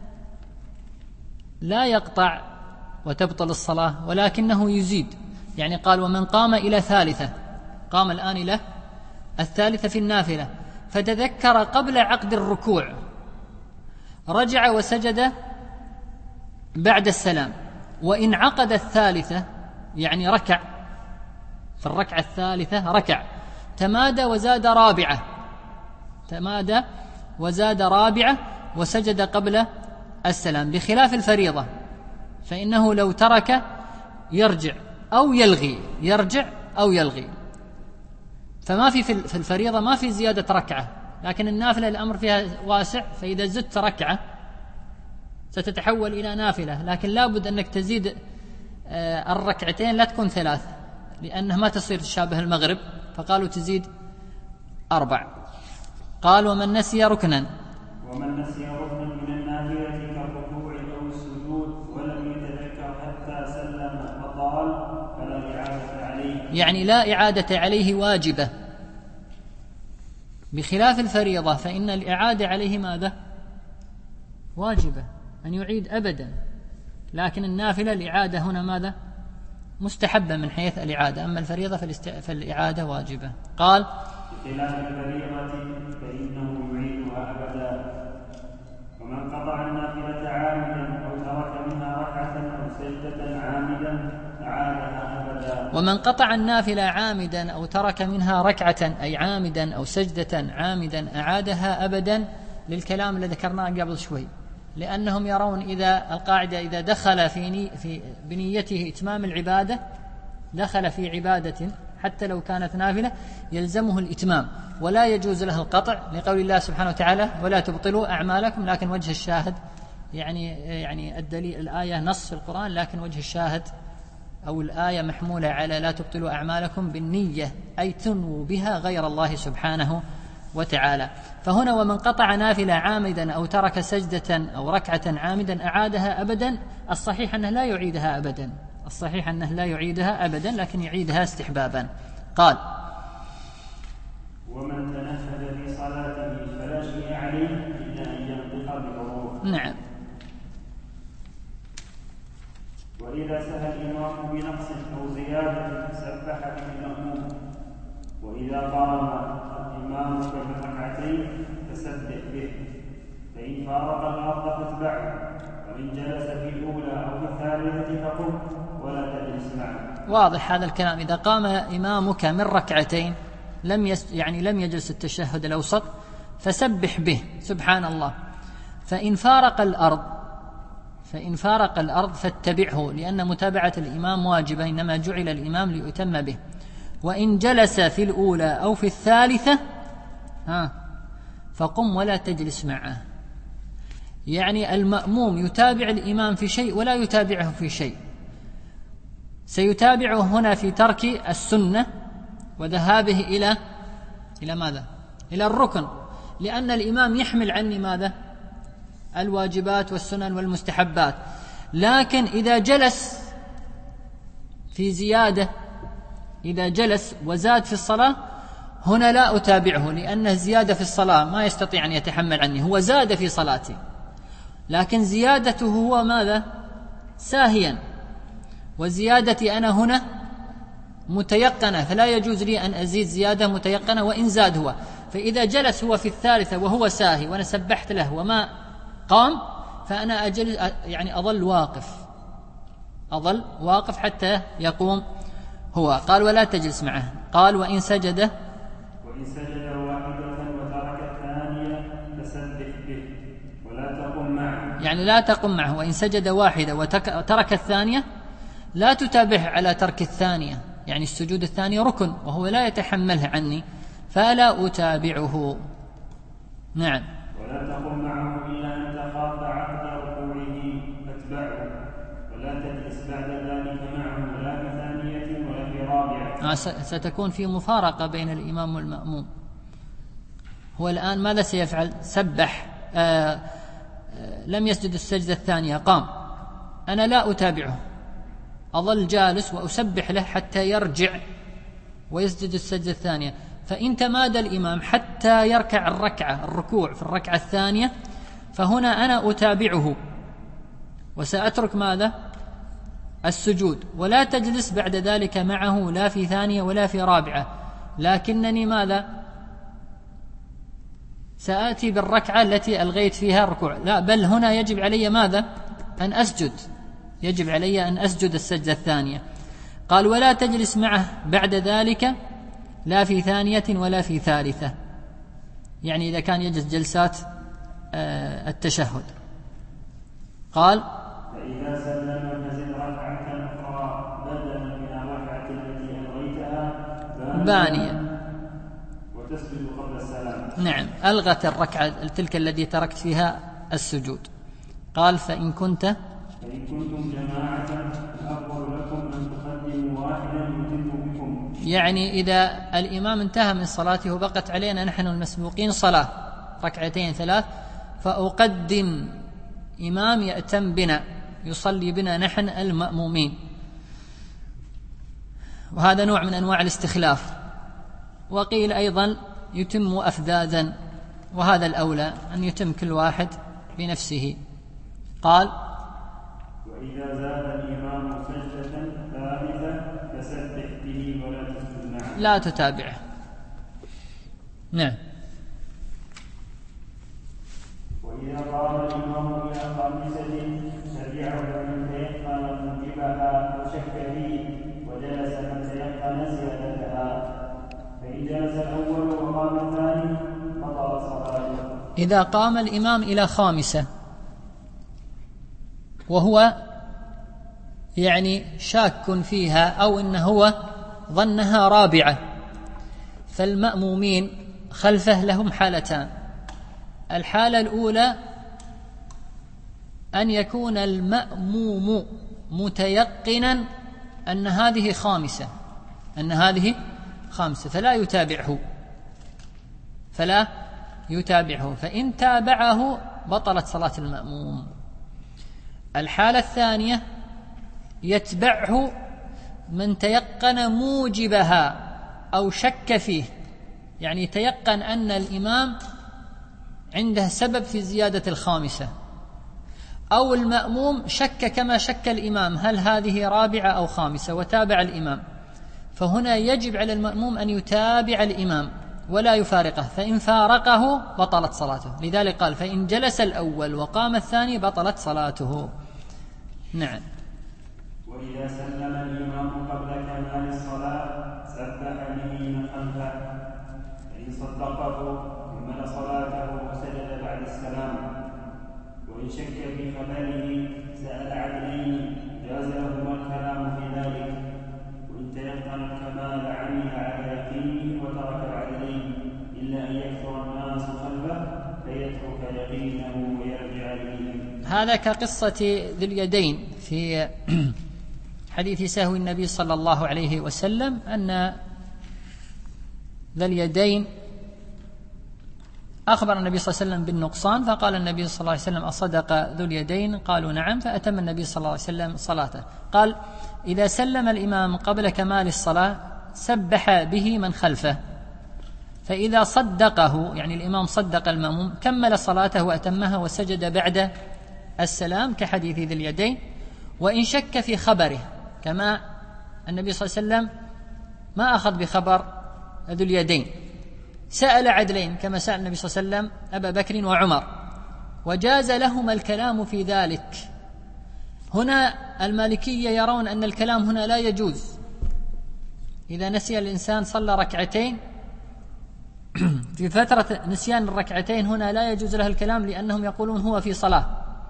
لا يقطع وتبطل الصلاة ولكنه يزيد. يعني قال: ومن قام إلى ثالثة، قام الآن إلى الثالثة في النافلة فتذكر قبل عقد الركوع رجع وسجد بعد السلام، وإن عقد الثالثة يعني ركع في الركعة الثالثة ركع تمادى وزاد رابعة وسجد قبل السلام بخلاف الفريضة، فإنه لو ترك يرجع أو يلغي. فما في الفريضة ما في زيادة ركعة، لكن النافلة الأمر فيها واسع، فإذا زدت ركعة ستتحول إلى نافلة، لكن لا بد أنك تزيد الركعتين لا تكون 3 لأنها ما تصير تشابه المغرب، فقالوا تزيد 4. قال: ومن نسي ركنا من النافلة كالركوع أو السجود ولم يتذكر حتى سلم فطال فلا إعادة عليه، يعني لا إعادة عليه واجبة، بخلاف الفريضة فإن الإعادة عليه ماذا؟ واجبة، أن يعيد أبدا، لكن النافلة الإعادة هنا ماذا؟ مستحبة من حيث الإعادة، أما الفريضة فالإعادة واجبة. قال: بخلاف الفريضة فإنه يعيدها أبدا. ومن قطع النافلة عامدا أو ترك منها ركعة أو سجدة عامدا أعادها أبدا. ومن قطع النافلة عامدا أو ترك منها ركعة أي عامدا أو سجدة عامدا أعادها أبدا، للكلام الذي ذكرناه قبل شوي، لأنهم يرون إذا دخل بنيته إتمام العبادة دخل في عبادة حتى لو كانت نافلة يلزمه الإتمام ولا يجوز له القطع، لقول الله سبحانه وتعالى ولا تبطلوا أعمالكم. لكن وجه الشاهد يعني الدليل الآية نص في القرآن، لكن وجه الشاهد أو الآية محمولة على لا تبطلوا أعمالكم بالنية، أي تنووا بها غير الله سبحانه وتعالى. فهنا ومن قطع نافلة عامدا أو ترك سجدة أو ركعة عامدا أعادها أبدا. الصحيح أنه لا يعيدها أبدا، لكن يعيدها استحبابا. قال: ومن تنفذ في صلاته فلا شيء عليه إلا أن ينطق بالحروف. نعم. وإذا سهى الإمام بنقص أو زيادة سبح به المأموم. وإذا قام الإمام في الركعتين فسبح به، فإن فارق الأرض فاتبعه، وإن جلس في الأولى أو في الثالثة فقم ولا تجلس معه. واضح هذا الكلام. إذا قام إمامك من ركعتين لم يجلس التشهد الأوسط فسبح به سبحان الله. فإن فارق الأرض فاتبعه، لأن متابعة الإمام واجبة، إنما جعل الإمام ليؤتم به. وإن جلس في الأولى أو في الثالثة فقم ولا تجلس معه. يعني المأموم يتابع الإمام في شيء ولا يتابعه في شيء، سيتابعه هنا في ترك السنة وذهابه إلى ماذا؟ إلى الركن، لأن الإمام يحمل عني ماذا؟ الواجبات والسنن والمستحبات. لكن إذا جلس في زيادة، إذا جلس وزاد في الصلاة، هنا لا أتابعه، لأنه زيادة في الصلاة ما يستطيع أن يتحمل عني، هو زاد في صلاته، لكن زيادته هو ماذا؟ ساهيا، وزيادتي أنا هنا متيقنة، فلا يجوز لي أن أزيد زيادة متيقنة وإن زاد هو. فإذا جلس هو في الثالثة وهو ساهي وأنا سبحت له وما قام، فأنا أظل واقف حتى يقوم هو. قال: ولا تجلس معه. قال: وإن سجد واحدة وترك الثانية فسبح به ولا تقم معه. يعني لا تقم معه. وإن سجد واحدة وترك الثانية لا تتابعه على ترك الثانية، يعني السجود الثاني ركن وهو لا يتحمله عني، فلا أتابعه. نعم. ولا تقم معه إلا أن تخاف عقد ركوعه فاتبعه، ولا تجلس بعد ذلك معه ولا في ثانية ولا في رابعة. ستكون في مفارقة بين الإمام والمأموم. هو الآن ماذا سيفعل؟ سبح، لم يسجد السجدة الثانية، قام، أنا لا أتابعه، أظل جالس وأسبح له حتى يرجع ويسجد السجدة الثانية. فإن تمادى الإمام حتى يركع الركوع في الركعة الثانية، فهنا أنا أتابعه وسأترك ماذا؟ السجود، ولا تجلس بعد ذلك معه لا في ثانية ولا في رابعة، لكنني ماذا؟ سآتي بالركعة التي ألغيت فيها الركوع. لا، بل هنا يجب علي ماذا؟ أن أسجد السجدة الثانية. قال: ولا تجلس معه بعد ذلك لا في ثانية ولا في ثالثة، يعني إذا كان يجلس جلسات التشهد. قال: فإذا سلم فزد ركعة أخرى بدلا من الركعة التي ألغيتها بانية وتسجد قبل السلام. نعم، ألغت الركعة تلك التي تركت فيها السجود. قال: فإن كنتم جماعة الأفضل لكم أن تقدموا واحدا يتم بكم. يعني إذا الإمام انتهى من صلاته وبقت علينا نحن المسبوقين صلاة ركعتين 3، فأقدم إمام يأتم بنا يصلي بنا نحن المأمومين، وهذا نوع من أنواع الاستخلاف. وقيل أيضا يتم أفذاذا، وهذا الأولى أن يتم كل واحد بنفسه. قال: وإذا زاد الإمام سجدة ثالثة فسبح به ولا تسجد معه. لا تتابعه. نعم. وإذا قام الإمام إلى خامسة تبعه من تيقن موجبها وشك فيه وجلس من تيقن زيادتها، فإن جلس الأول وقام الثاني بطلت صلاته. إذا قام الإمام إلى خامسة وهو يعني شاك فيها أو إنه هو ظنها رابعة، فالمأمومين خلفه لهم حالتان. الحالة الأولى أن يكون المأموم متيقنا أن هذه خامسة، فلا يتابعه، فإن تابعه بطلت صلاة المأموم. الحالة الثانية يتبعه من تيقن موجبها أو شك فيه، يعني تيقن أن الإمام عنده سبب في زيادة الخامسة، أو المأموم شك كما شك الإمام هل هذه رابعة أو خامسة وتابع الإمام، فهنا يجب على المأموم أن يتابع الإمام ولا يفارقه، فإن فارقه بطلت صلاته. لذلك قال فإن جلس الأول وقام الثاني بطلت صلاته. نعم. وإذا سلم الإمام قبل كمال الصلاة سبح به من خلفه، فإن صدقه كمل صلاته وسجد بعد السلام، وإن شك في خبره سأل عدلين جاز لهما الكلام في ذلك، وإن تيقن الكمال عمل على يقينه وترك العدلين إلا أن يكثر الناس خلفه فيترك يقينه ويرجع إليهم. هذا كقصة ذي اليدين في حديث سهو النبي صلى الله عليه وسلم، أن ذا اليدين أخبر النبي صلى الله عليه وسلم بالنقصان، فقال النبي صلى الله عليه وسلم أصدق ذو اليدين؟ قالوا نعم، فأتم النبي صلى الله عليه وسلم صلاته. قال إذا سلم الإمام قبل كمال الصلاة سبح به من خلفه، فإذا صدقه يعني الإمام صدق المأموم كمل صلاته وأتمها وسجد بعد السلام كحديث ذي اليدين. وإن شك في خبره كما النبي صلى الله عليه وسلم ما أخذ بخبر ذو اليدين، سأل عدلين كما سأل النبي صلى الله عليه وسلم أبا بكر وعمر وجاز لهما الكلام في ذلك. هنا المالكية يرون أن الكلام هنا لا يجوز، إذا نسي الإنسان صلى ركعتين في فترة نسيان الركعتين هنا لا يجوز له الكلام، لأنهم يقولون هو في صلاة،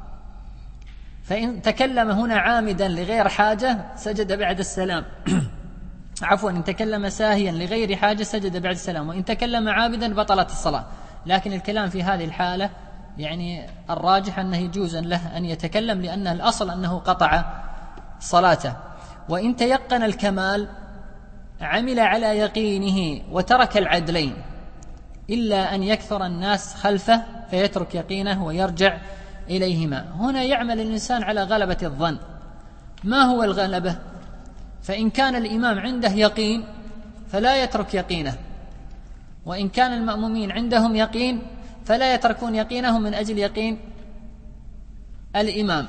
فإن تكلم هنا عامدا لغير حاجة سجد بعد السلام عفوا، إن تكلم ساهيا لغير حاجة سجد بعد السلام، وإن تكلم عابدا بطلت الصلاة. لكن الكلام في هذه الحالة يعني الراجح أنه يجوز له أن يتكلم، لأن الأصل أنه قطع صلاته. وإن تيقن الكمال عمل على يقينه وترك العدلين إلا أن يكثر الناس خلفه فيترك يقينه ويرجع إليهما. هنا يعمل الإنسان على غلبة الظن. ما هو الغلبة؟ فإن كان الإمام عنده يقين فلا يترك يقينه، وإن كان المأمومين عندهم يقين فلا يتركون يقينهم من أجل يقين الإمام،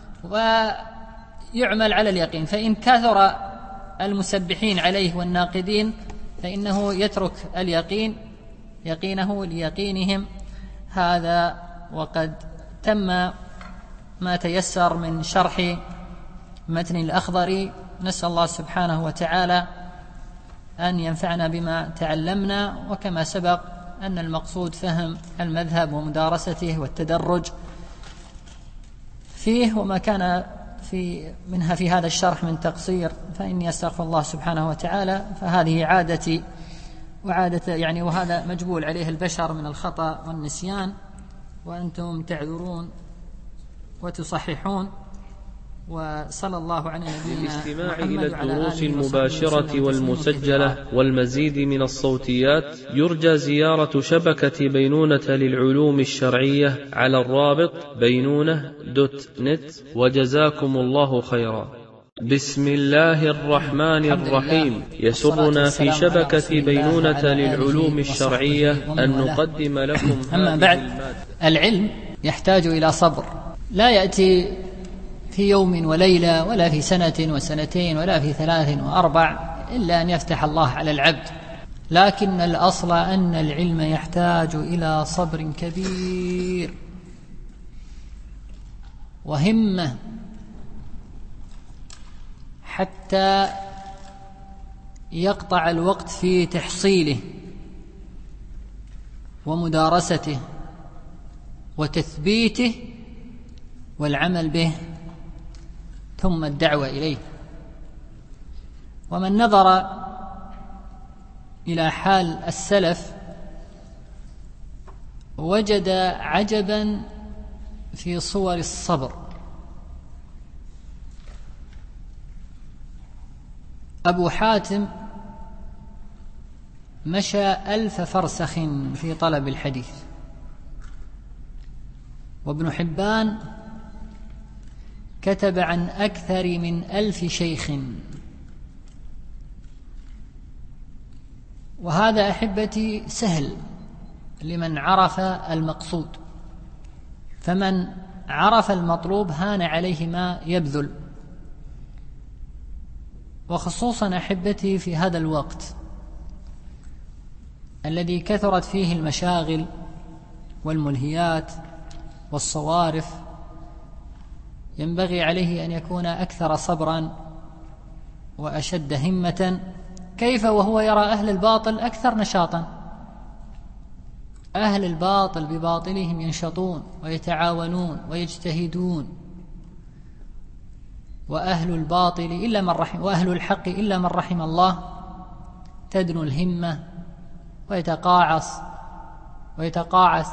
ويعمل على اليقين. فإن كثر المسبحين عليه والناقدين فإنه يترك اليقين يقينه ليقينهم. هذا وقد تم ما تيسر من شرح متن الأخضري. نسأل الله سبحانه وتعالى أن ينفعنا بما تعلمنا، وكما سبق أن المقصود فهم المذهب ومدارسته والتدرج فيه، وما كان منها في هذا الشرح من تقصير فإني أستغفر الله سبحانه وتعالى، فهذه عادتي وعادة يعني، وهذا مجبول عليه البشر من الخطأ والنسيان، وأنتم تعذرون وتصححون. وصلى الله على نبينا للاستماع إلى الدروس المباشرة والمسجلة والمزيد من الصوتيات يرجى زيارة شبكة بينونة للعلوم الشرعية على الرابط بينونة.net. وجزاكم الله خيرا. بسم الله الرحمن الرحيم. يسرنا في شبكة بينونة للعلوم الشرعية أن نقدم لكم أما بعد، العلم يحتاج إلى صبر، لا يأتي في يوم وليلة ولا في سنة وسنتين ولا في 3 و4 إلا أن يفتح الله على العبد. لكن الأصل أن العلم يحتاج إلى صبر كبير وهمة حتى يقطع الوقت في تحصيله ومدارسته وتثبيته والعمل به ثم الدعوة إليه. ومن نظر إلى حال السلف وجد عجبا في صور الصبر. أبو حاتم مشى 1000 فرسخ في طلب الحديث، وابن حبان كتب عن أكثر من 1000 شيخ. وهذا أحبتي سهل لمن عرف المقصود، فمن عرف المطلوب هان عليه ما يبذل، وخصوصا أحبتي في هذا الوقت الذي كثرت فيه المشاغل والملهيات والصوارف، ينبغي عليه أن يكون أكثر صبرا وأشد همة. كيف وهو يرى أهل الباطل أكثر نشاطا؟ أهل الباطل بباطلهم ينشطون ويتعاونون ويجتهدون، وأهل الباطل إلا من رحم، وأهل الحق إلا من رحم الله تدنو الهمة ويتقاعس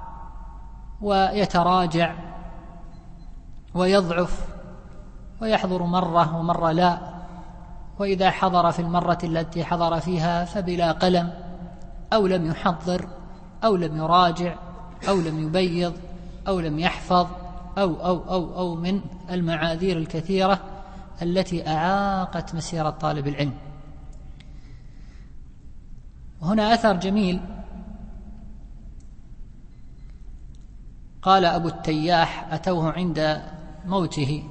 ويتراجع ويضعف ويحضر مرة ومرة لا، وإذا حضر في المرة التي حضر فيها فبلا قلم، أو لم يحضر أو لم يراجع أو لم يبيض أو لم يحفظ أو من المعاذير الكثيرة التي أعاقت مسيرة طالب العلم. وهنا أثر جميل قال أبو التياح أتوه عند موته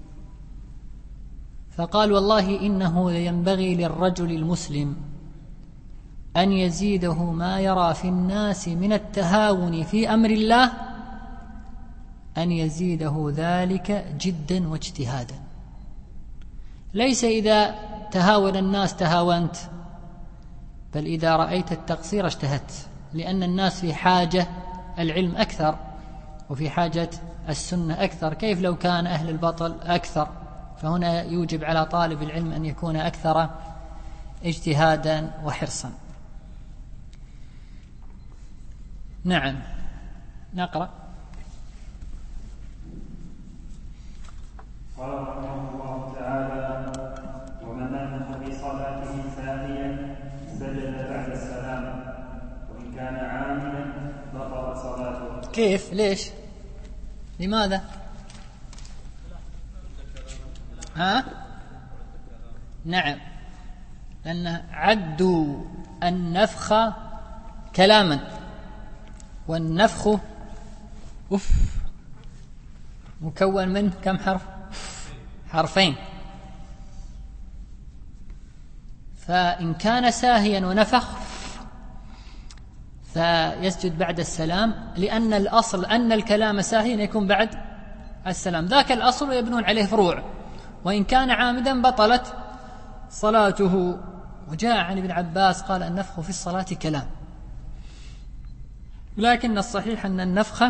فقال: والله إنه لينبغي للرجل المسلم أن يزيده ما يرى في الناس من التهاون في أمر الله، أن يزيده ذلك جدا واجتهادا. ليس إذا تهاون الناس تهاونت، بل إذا رأيت التقصير اجتهدت، لأن الناس في حاجة العلم أكثر وفي حاجة السنة أكثر. كيف لو كان أهل الباطل أكثر؟ فهنا يوجب على طالب العلم أن يكون أكثر اجتهادا وحرصا. نعم، نقرأ. قال رحمه الله تعالى: ومن نفخ في صلاته ثانيا سجد بعد السلام، وإن كان عاملا بطلت صلاته. كيف؟ ليش؟ لماذا؟ نعم، لأن عدوا النفخ كلاما، والنفخ مكون من كم حرف؟ حرفين. فإن كان ساهيا ونفخ فيسجد بعد السلام، لأن الأصل أن الكلام ساهيا يكون بعد السلام، ذاك الأصل يبنون عليه فروع. وإن كان عامدا بطلت صلاته. وجاء عن ابن عباس قال: النفخ في الصلاة كلام. لكن الصحيح أن النفخ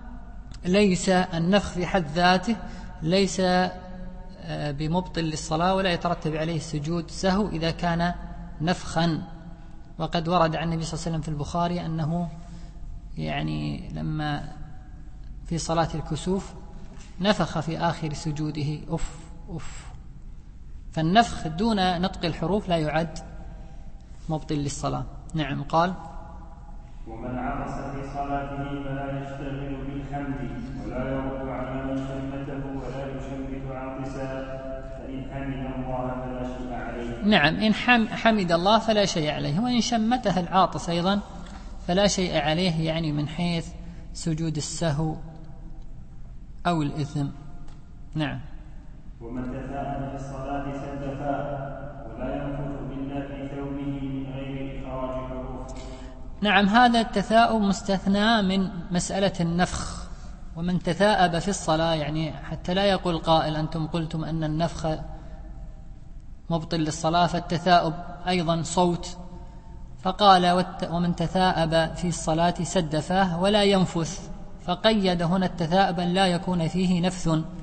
في حد ذاته ليس بمبطل للصلاة، ولا يترتب عليه سجود سهو إذا كان نفخا. وقد ورد عن النبي صلى الله عليه وسلم في البخاري أنه يعني لما في صلاة الكسوف نفخ في آخر سجوده أف. فالنفخ دون نطق الحروف لا يعد مبطل للصلاة. نعم. قال: ومن عطس في صلاته فلا يشتغل بالحمد ولا يرد على من شمته ولا يشمت عاطسا، فإن حمد الله فلا شيء عليه. نعم، إن حمد الله فلا شيء عليه، وإن شمته العاطس أيضا فلا شيء عليه، يعني من حيث سجود السهو أو الإثم. نعم. ومن تثاءب في الصلاة سدفا ولا ينفث إلا في ثوبه من غير إخراج حروف. نعم، هذا التثاؤب مستثنى من مسألة النفخ. ومن تثاءب في الصلاة يعني حتى لا يقول قائل أنتم قلتم أن النفخ مبطل للصلاة، فالتثاؤب أيضا صوت. فقال: ومن تثاءب في الصلاة سد فاه ولا ينفث، فقيد هنا التثاؤب لا يكون فيه نفث،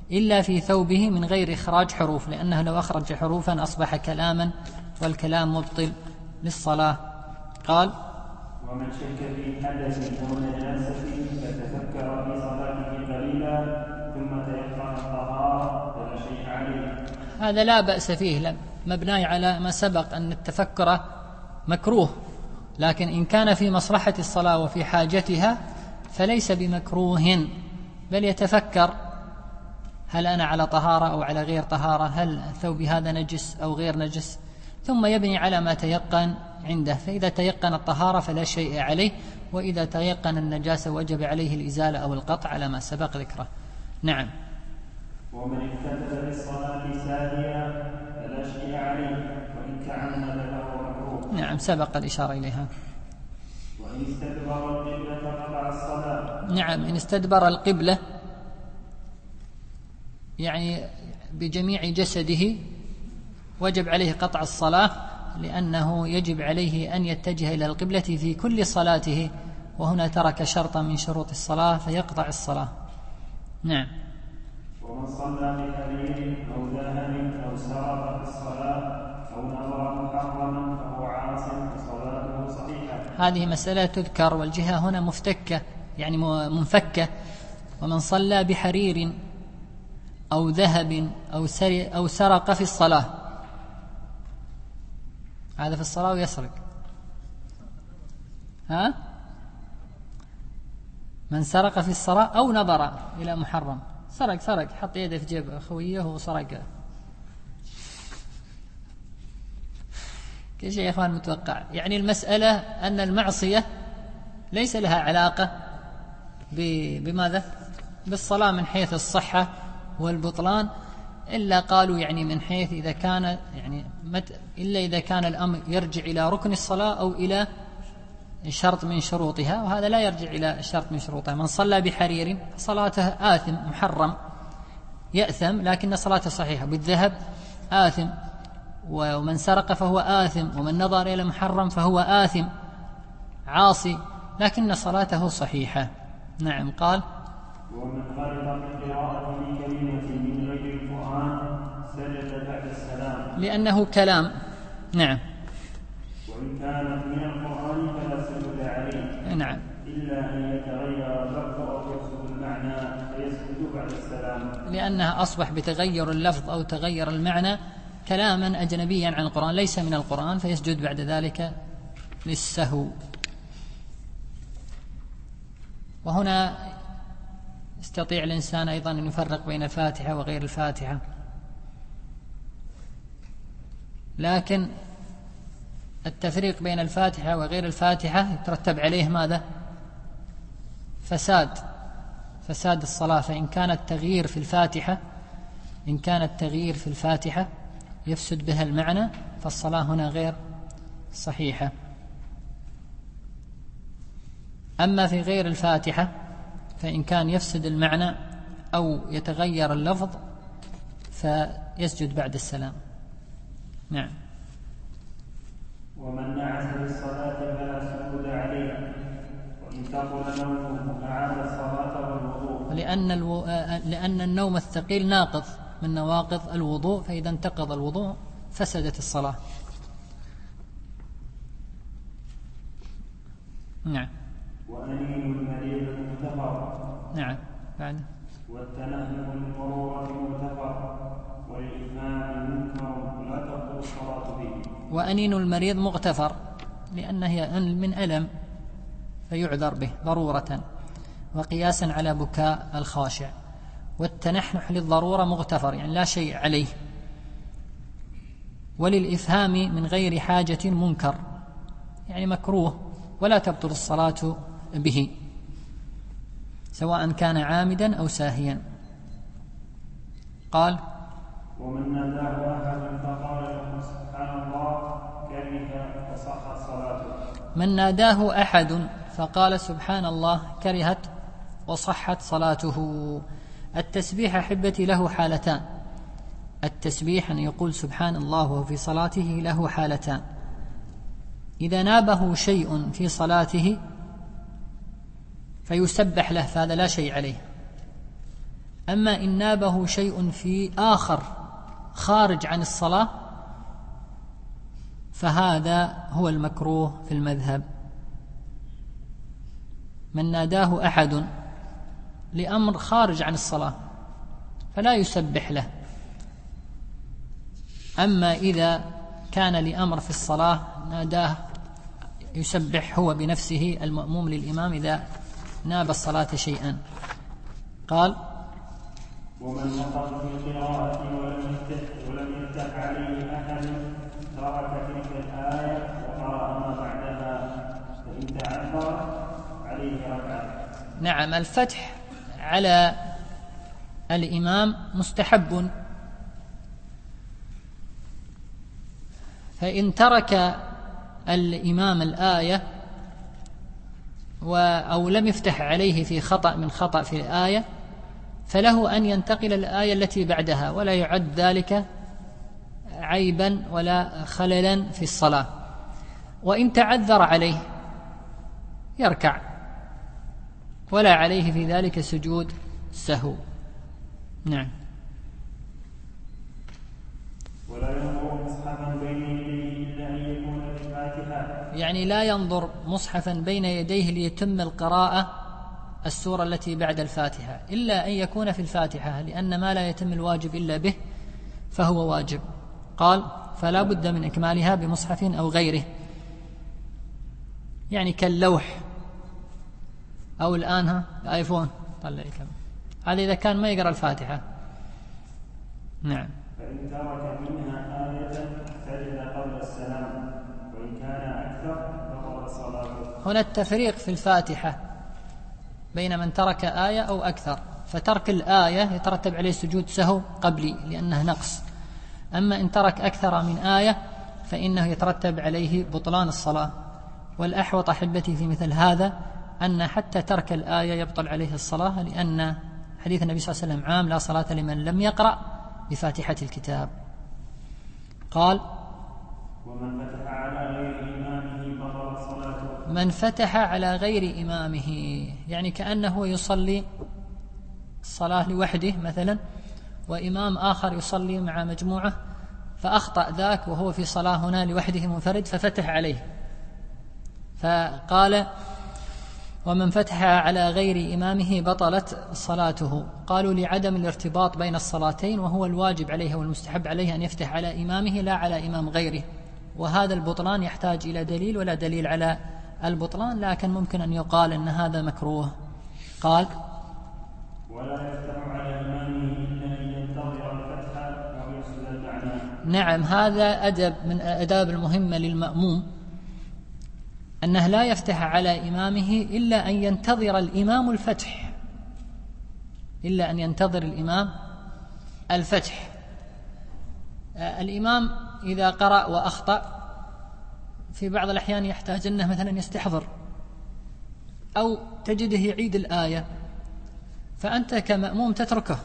إلا في ثوبه من غير إخراج حروف، لأنه لو أخرج حروفا أصبح كلاما، والكلام مبطل للصلاة. قال: ومن شك في حدث أو نجاسة فتفكر في صلاته قليلا ثم تيقن الطهارة فلا شيء عليه. هذا لا بأس فيه، مبني على ما سبق أن التفكر مكروه، لكن إن كان في مصلحة الصلاة وفي حاجتها فليس بمكروه، بل يتفكر: هل أنا على طهارة أو على غير طهارة؟ هل ثوبي هذا نجس أو غير نجس؟ ثم يبني على ما تيقن عنده، فإذا تيقن الطهارة فلا شيء عليه، وإذا تيقن النجاسة وجب عليه الإزالة أو القطع على ما سبق ذكره. نعم. ومن اكتفى بالصلاة ساهيا فلا شيء عليه، وإن تعمد فهو مكروه. نعم، سبق الإشارة إليها. وإن استدبر القبلة قطع الصلاة. نعم، إن استدبر القبلة يعني بجميع جسده وجب عليه قطع الصلاة، لأنه يجب عليه أن يتجه إلى القبلة في كل صلاته، وهنا ترك شرطا من شروط الصلاة فيقطع الصلاة. نعم. ومن صلى بحرير أو ذهب أو سرق في الصلاة أو نظر محرما فهو عاص فصلاته صحيحة. هذه مسألة تذكر، والجهة هنا مفتكة يعني منفكة. ومن صلى بحرير أو ذهب أو سرق في الصلاة، هذا في الصلاة ويسرق. من سرق في الصلاة أو نظر إلى محرم، سرق حط يده في جيب خويه وسرق. كل شيء يا إخوان متوقع. يعني المسألة أن المعصية ليس لها علاقة بماذا؟ بالصلاة من حيث الصحة والبطلان، إلا قالوا يعني من حيث إذا كان يعني إلا إذا كان الأمر يرجع إلى ركن الصلاة أو إلى شرط من شروطها، وهذا لا يرجع إلى شرط من شروطها. من صلى بحرير صلاته آثم محرم يأثم، لكن صلاته صحيحة. بالذهب آثم، ومن سرق فهو آثم، ومن نظر إلى محرم فهو آثم عاصي، لكن صلاته صحيحة. نعم. قال: ومن غلط في قراءة كلمة من غير القرآن سجد بعد السلام، لأنه كلام. نعم. وإن كانت من القرآن فلا سجد عليه. نعم. إلا أن يتغير اللفظ أو يفسد المعنى فيسجد بعد السلام، لأنها أصبح بتغير اللفظ أو تغير المعنى كلاما أجنبيا عن القرآن ليس من القرآن، فيسجد بعد ذلك للسهو. وهنا يستطيع الإنسان أيضا أن يفرق بين الفاتحة وغير الفاتحة، لكن التفريق بين الفاتحة وغير الفاتحة يترتب عليه ماذا؟ فساد الصلاة. فإن كان التغيير في الفاتحة يفسد بها المعنى، فالصلاة هنا غير صحيحة. أما في غير الفاتحة فإن كان يفسد المعنى أو يتغير اللفظ فيسجد بعد السلام. نعم. ومن نعس بالصلاة فلا سجود عليه، وإن ثقل نومه أعاد الصلاة والوضوء. لأن النوم الثقيل ناقض من نواقض الوضوء، فإذا انتقض الوضوء فسدت الصلاة. نعم. وأنين المريض مغتفر. نعم. بعد. والتنهم المرورة مغتفر، والإثمان منكر لا تقبل الصلاة به. وأنين المريض مغتفر لأنه من ألم فيعذر به ضرورة، وقياسا على بكاء الخاشع. والتنحنح للضرورة مغتفر يعني لا شيء عليه. وللإفهام من غير حاجة منكر يعني مكروه، ولا تبطل الصلاة به سواء كان عامدا أو ساهيا. قال: ومن ناداه أحد فقال له سبحان الله كره فصحت صلاته. من ناداه أحد فقال سبحان الله كرهت وصحت صلاته. التسبيح أحبتي له حالتان. التسبيح أن يقول سبحان الله وهو في صلاته له حالتان: إذا نابه شيء في صلاته فيسبح له فهذا لا شيء عليه. أما إن نابه شيء في آخر خارج عن الصلاة فهذا هو المكروه في المذهب. من ناداه أحد لأمر خارج عن الصلاة فلا يسبح له. أما إذا كان لأمر في الصلاة ناداه يسبح هو بنفسه المأموم للإمام إذا ناب الصلاة شيئا. قال: ومن نقض في القراءة ولم يفتح عليه أحد ترك تلك الآية وقرأ ما بعدها فإن تعذر عليه ركعة. نعم، الفتح على الإمام مستحب، فإن ترك الإمام الآية أو لم يفتح عليه في خطأ من خطأ في الآية فله أن ينتقل الآية التي بعدها، ولا يعد ذلك عيبا ولا خللا في الصلاة. وإن تعذر عليه يركع ولا عليه في ذلك سجود سهو. نعم. ولا ينظر مصحفا بين يديه إلا أن يكون في الفاتحة، يعني لا ينظر مصحفا بين يديه ليتم القراءة السورة التي بعد الفاتحة إلا أن يكون في الفاتحة، لأن ما لا يتم الواجب إلا به فهو واجب. قال: فلا بد من إكمالها بمصحف أو غيره، يعني كاللوح أو الآن الآيفون طلع كم هذا إذا كان ما يقرأ الفاتحة. نعم. فإن ترك منها آية سجد قبل السلام، وإن كان أكثر فقد صلاته. هنا التفريق في الفاتحة بين من ترك آية أو أكثر، فترك الآية يترتب عليه سجود سهو قبلي لأنه نقص، أما إن ترك أكثر من آية فإنه يترتب عليه بطلان الصلاة. والأحوط أحبتي في مثل هذا أن حتى ترك الآية يبطل عليه الصلاة، لأن حديث النبي صلى الله عليه وسلم عام: لا صلاة لمن لم يقرأ بفاتحة الكتاب. قال: ومن فتح على غير إمامه بطلت صلاته. من فتح على غير إمامه يعني كأنه يصلي الصلاة لوحده مثلا، وإمام آخر يصلي مع مجموعة فأخطأ ذاك وهو في صلاة هنا لوحده منفرد ففتح عليه. فقال: ومن فتح على غير إمامه بطلت صلاته. قالوا: لعدم الارتباط بين الصلاتين، وهو الواجب عليه والمستحب عليه أن يفتح على إمامه لا على إمام غيره، وهذا البطلان يحتاج إلى دليل، ولا دليل على البطلان، لكن ممكن أن يقال أن هذا مكروه. قال: ولا يفتح على إمامه إلا أن ينتظر الفتح أو يفسد المعنى. نعم، هذا أدب من الآداب المهمة للمأموم، أنه لا يفتح على إمامه إلا أن ينتظر الإمام الفتح، إلا أن ينتظر الإمام الفتح. الإمام إذا قرأ وأخطأ في بعض الأحيان يحتاج أنه مثلا يستحضر، أو تجده يعيد الآية، فأنت كمأموم تتركه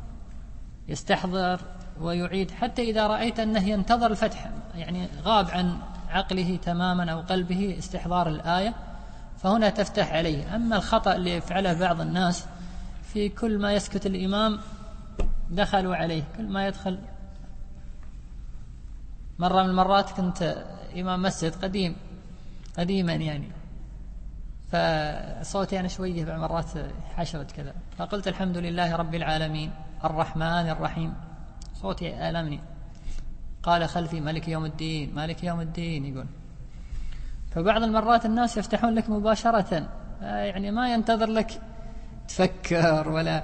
يستحضر ويعيد حتى إذا رأيت أنه ينتظر الفتح، يعني غاب عن عقله تماما أو قلبه استحضار الآية، فهنا تفتح عليه. أما الخطأ اللي يفعله بعض الناس في كل ما يسكت الإمام دخلوا عليه، كل ما يدخل. مرة من المرات كنت إمام مسجد قديما يعني، فصوتي أنا شوية بعض مرات حشرت كذا، فقلت: الحمد لله رب العالمين الرحمن الرحيم، صوتي آلمني. قال خلفي: مالك يوم الدين مالك يوم الدين، يقول. فبعض المرات الناس يفتحون لك مباشرة، يعني ما ينتظر لك تفكر ولا،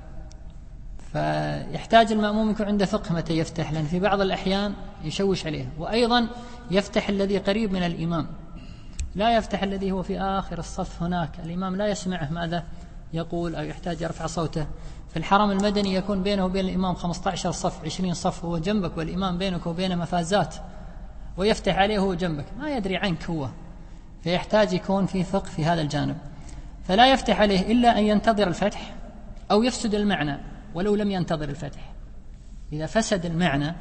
فيحتاج المأموم يكون عنده فقه متى يفتح، لأن في بعض الأحيان يشوش عليه. وأيضا يفتح الذي قريب من الإمام، لا يفتح الذي هو في آخر الصف هناك، الإمام لا يسمعه ماذا يقول، أو يحتاج يرفع صوته. في الحرم المدني يكون بينه وبين الإمام 15 صف 20 صف، وهو جنبك، والإمام بينك وبينه مفازات، ويفتح عليه وهو جنبك، ما يدري عنك هو، فيحتاج يكون في فقه في هذا الجانب. فلا يفتح عليه إلا أن ينتظر الفتح أو يفسد المعنى ولو لم ينتظر الفتح. إذا فسد المعنى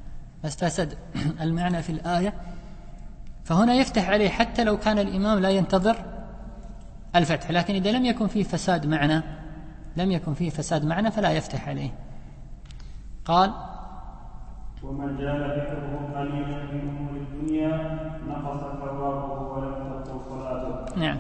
في الآية فهنا يفتح عليه حتى لو كان الإمام لا ينتظر الفتح. لكن إذا لم يكن فيه فساد معنى لم يكن فيه فساد معنى فلا يفتح عليه. قال: ومن جال فكره قليلا في أمور الدنيا نقص ثوابه ولم تبطل صلاته. نعم.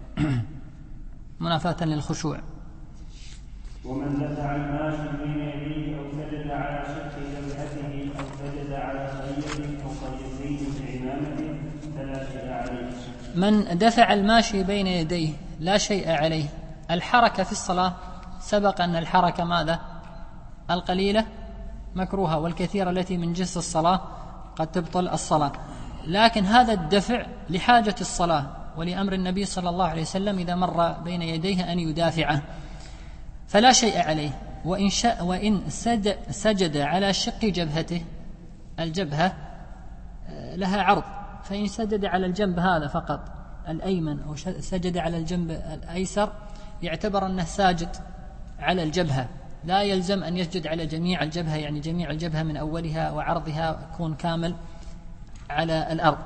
منافاة للخشوع. ومن دفع الماشي بين يديه أو سجد على شق جبهته أو سجد على خيله أو خيلين بعمامته فلا شيء عليه. من دفع الماشي بين يديه لا شيء عليه. الحركة في الصلاة سبق أن الحركة ماذا؟ القليلة مكروهة، والكثيرة التي من جنس الصلاة قد تبطل الصلاة. لكن هذا الدفع لحاجة الصلاة ولأمر النبي صلى الله عليه وسلم إذا مر بين يديه أن يدافعه، فلا شيء عليه. وإن سجد على شق جبهته، الجبهة لها عرض، فإن سجد على الجنب هذا فقط الأيمن أو سجد على الجنب الأيسر يعتبر أنه ساجد على الجبهة، لا يلزم أن يسجد على جميع الجبهة، يعني جميع الجبهة من أولها وعرضها يكون كامل على الأرض.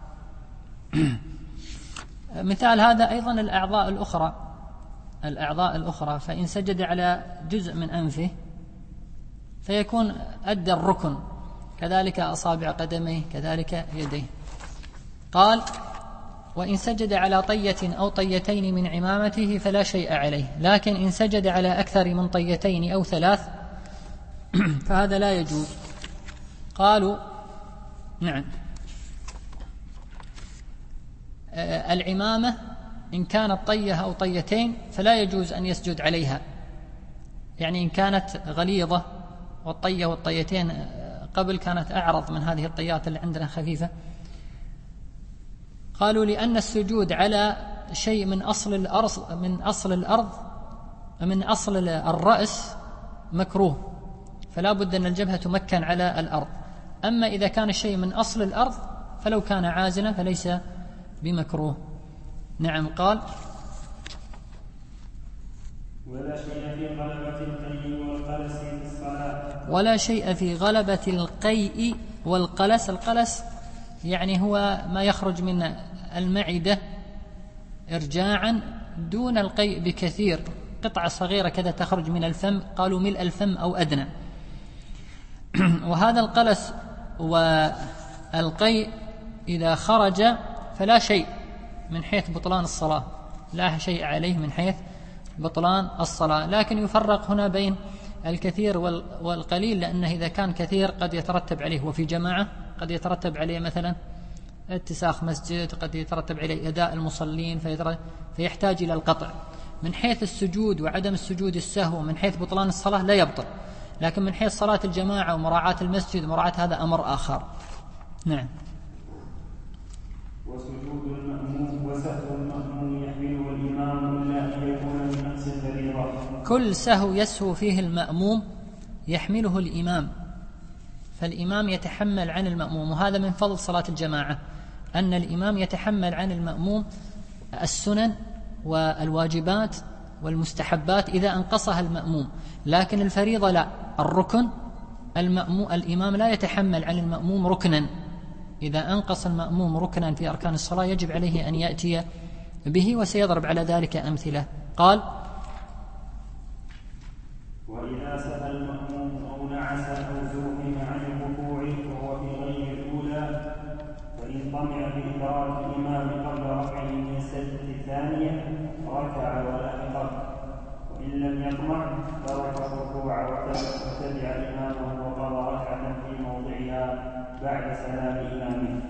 مثال هذا أيضا الأعضاء الأخرى، فإن سجد على جزء من أنفه فيكون أدى الركن، كذلك أصابع قدميه، كذلك يديه. قال: وإن سجد على طية أو طيتين من عمامته فلا شيء عليه، لكن إن سجد على أكثر من طيتين أو 3 فهذا لا يجوز. قالوا: نعم، العمامة إن كانت طية أو طيتين فلا يجوز أن يسجد عليها، يعني إن كانت غليظة، والطية والطيتين قبل كانت أعرض من هذه الطيات اللي عندنا خفيفة. قالوا: لأن السجود على شيء من أصل الرأس مكروه، فلا بد أن الجبهة تمكن على الأرض. أما إذا كان الشيء من أصل الأرض فلو كان عازلا فليس بمكروه. نعم. قال: ولا شيء في غلبة القيء والقلس في الصلاة. ولا شيء في غلبة القيء والقلس. القلس يعني هو ما يخرج من المعدة إرجاعا دون القيء بكثير، قطعة صغيرة كذا تخرج من الفم، قالوا ملء الفم أو أدنى. وهذا القلس والقيء إذا خرج فلا شيء من حيث بطلان الصلاة، لا شيء عليه من حيث بطلان الصلاة. لكن يفرق هنا بين الكثير والقليل، لأنه إذا كان كثير قد يترتب عليه، وفي جماعة قد يترتب عليه مثلا اتساخ مسجد، قد يترتب عليه أداء المصلين فيحتاج إلى القطع. من حيث السجود وعدم السجود السهو من حيث بطلان الصلاة لا يبطل، لكن من حيث صلاة الجماعة ومراعاة المسجد ومراعاة هذا أمر آخر. نعم. وسجود المأموم وسهو المأموم يحمله الإمام إلا أن يكون من نقص الفريضة. كل سهو يسهو فيه المأموم يحمله الإمام، فالإمام يتحمل عن المأموم، وهذا من فضل صلاة الجماعة أن الإمام يتحمل عن المأموم السنن والواجبات والمستحبات إذا أنقصها المأموم، لكن الفريضة لا. الركن الإمام لا يتحمل عن المأموم ركنا، إذا أنقص المأموم ركنا في أركان الصلاة يجب عليه أن يأتي به، وسيضرب على ذلك أمثلة. قال: وإذا سهى المأموم أو نعس أو زوحم عن الركوع وهو في غير الأولى فإن طمع بإدراك الإمام قبل رفعه من السجدة الثانية ركع ولاحقه، وإن لم يطمع ترك الركوع وتبع إمامه وقضى ركعة في موضعها بعد سلام إمامه.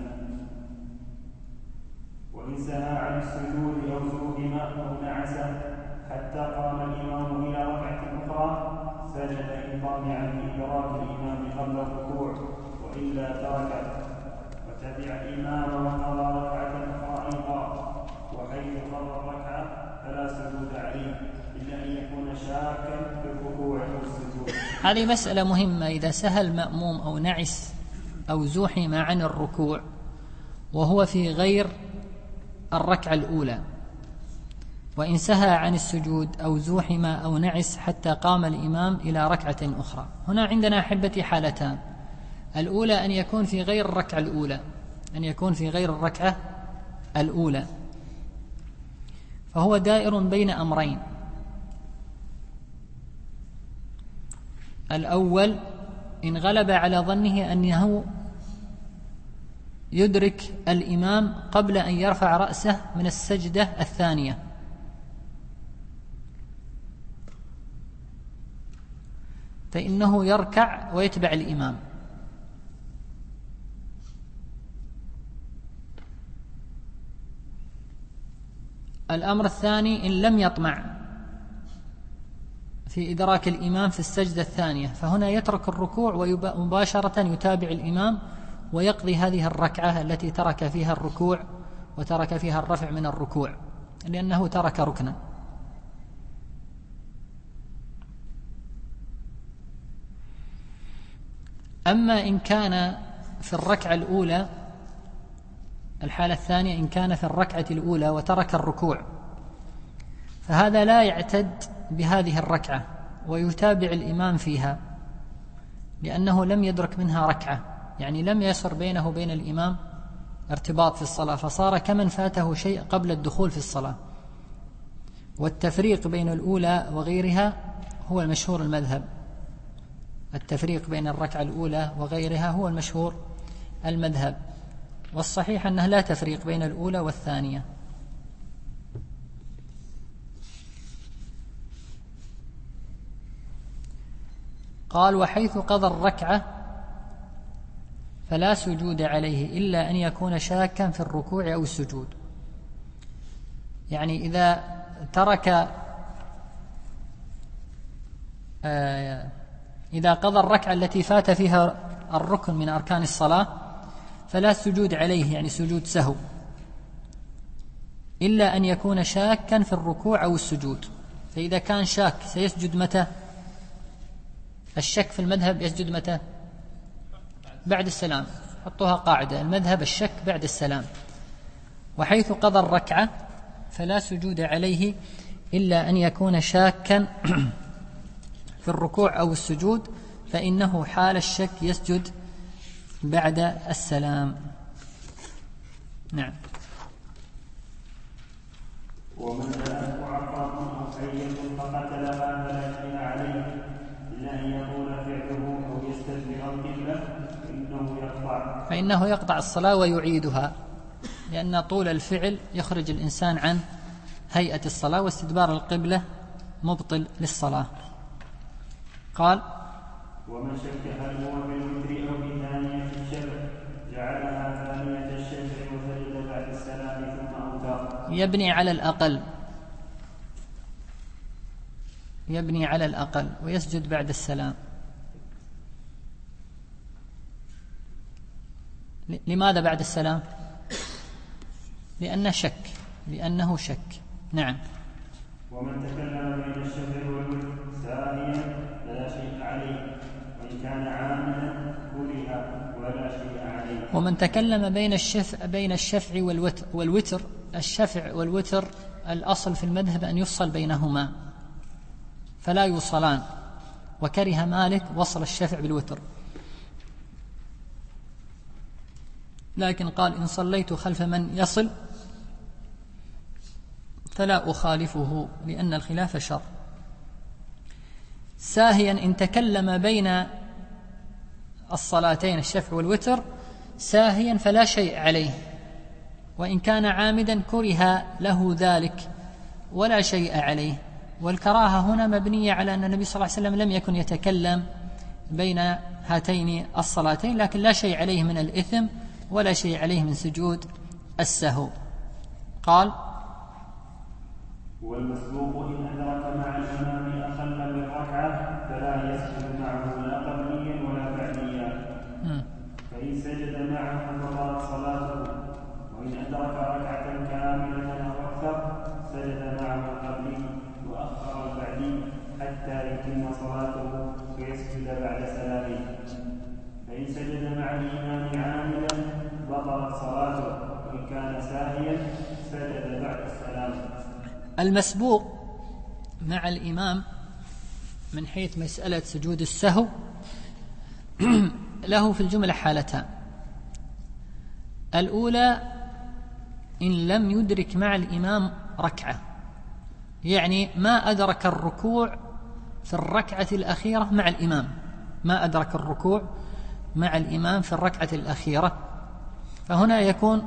وإن سهى عن السجود أو زوحم أو نعس حتى قام الإمام إلى ركعة أخرى سجد إن طمع بإدراك الإمام قبل الركوع، وإلا تركه وتبع الإمام وقضى ركعة أخرى أيضا. وحيث قضى الركعة فلا سجود عليه إلا أن يكون شاكا في الركوع والسجود. هذه مسألة مهمة. إذا سهى المأموم أو نعس أو زوحم عن الركوع وهو في غير الركعة الأولى، وإن سهى عن السجود أو زوحم أو نعس حتى قام الإمام إلى ركعة أخرى، هنا عندنا أحبتي حالتان. الأولى أن يكون في غير الركعة الأولى، فهو دائر بين أمرين. الأول إن غلب على ظنه أنه يدرك الإمام قبل أن يرفع رأسه من السجدة الثانية، فإنه يركع ويتبع الإمام. الأمر الثاني إن لم يطمع في إدراك الإمام في السجدة الثانية، فهنا يترك الركوع ومباشرة يتابع الإمام ويقضي هذه الركعة التي ترك فيها الركوع وترك فيها الرفع من الركوع، لأنه ترك ركنا. أما إن كان في الركعة الأولى، الحالة الثانية إن كان في الركعة الأولى وترك الركوع، فهذا لا يعتد بهذه الركعة ويتابع الإمام فيها، لأنه لم يدرك منها ركعة، يعني لم يصر بينه وبين الإمام ارتباط في الصلاة، فصار كمن فاته شيء قبل الدخول في الصلاة. والتفريق بين الأولى وغيرها هو المشهور المذهب، التفريق بين الركعة الأولى وغيرها هو المشهور المذهب، والصحيح أنه لا تفريق بين الأولى والثانية. قال: وحيث قضى الركعة فلا سجود عليه إلا أن يكون شاكا في الركوع أو السجود. يعني إذا ترك إذا قضى الركعة التي فات فيها الركن من أركان الصلاة فلا سجود عليه، يعني سجود سهو، إلا أن يكون شاكا في الركوع أو السجود. فإذا كان شاك سيسجد متى؟ الشك في المذهب يسجد متى؟ بعد السلام. حطوها قاعدة، المذهب الشك بعد السلام. وحيث قضى الركعة فلا سجود عليه إلا أن يكون شاكا في الركوع أو السجود، فإنه حال الشك يسجد بعد السلام. نعم. ومن جاءته عقاب أو حية فقتلها فلا شيء عليه إلا أن يطول فعله أو يستدبر القبلة فإنه يقطع الصلاة ويعيدها، لأن طول الفعل يخرج الإنسان عن هيئة الصلاة، واستدبار القبلة مبطل للصلاة. قال: ومن شك هل هو بالوتر أو بثانية الشفع جعلها ثانية الشفع وسجد بعد السلام ثم أوتر. يبني على الأقل ويسجد بعد السلام. لماذا بعد السلام؟ لأنه شك. نعم. ومن تكلم بين الشفع والوتر ساهيا فلا شيء عليه، وإن كان عاملا كره ولا شيء عليه. ومن تكلم بين الشفع والوتر، الشفع والوتر الأصل في المذهب أن يفصل بينهما فلا يوصلان، وكره مالك وصل الشفع بالوتر، لكن قال: إن صليت خلف من يصل فلا أخالفه، لأن الخلاف شر. ساهيا إن تكلم بين الصلاتين الشفع والوتر ساهيا فلا شيء عليه، وإن كان عامدا كره له ذلك ولا شيء عليه. والكراهة هنا مبنية على أن النبي صلى الله عليه وسلم لم يكن يتكلم بين هاتين الصلاتين، لكن لا شيء عليه من الإثم ولا شيء عليه من سجود السهو. قال: والمسبوق إن أدرك مع الإمام أقل من ركعة فلا يسجد معه لا قبليا ولا بعديا، فإن سجد معه فبطلت صلاته، وإن أدرك ركعة كاملة أو أكثر سجد معه القبلي وأخر البعدي حتى يتم صلاته ويسجد بعد سلامه. فإن سجد مع الإمام عاملا بطلت صلاته، وإن كان ساهيا سجد بعد السلام. المسبوق مع الإمام من حيث مسألة سجود السهو له في الجملة حالتان: الأولى إن لم يدرك مع الإمام ركعة، يعني ما أدرك الركوع في الركعة الأخيرة مع الإمام، ما أدرك الركوع مع الإمام في الركعة الأخيرة، فهنا يكون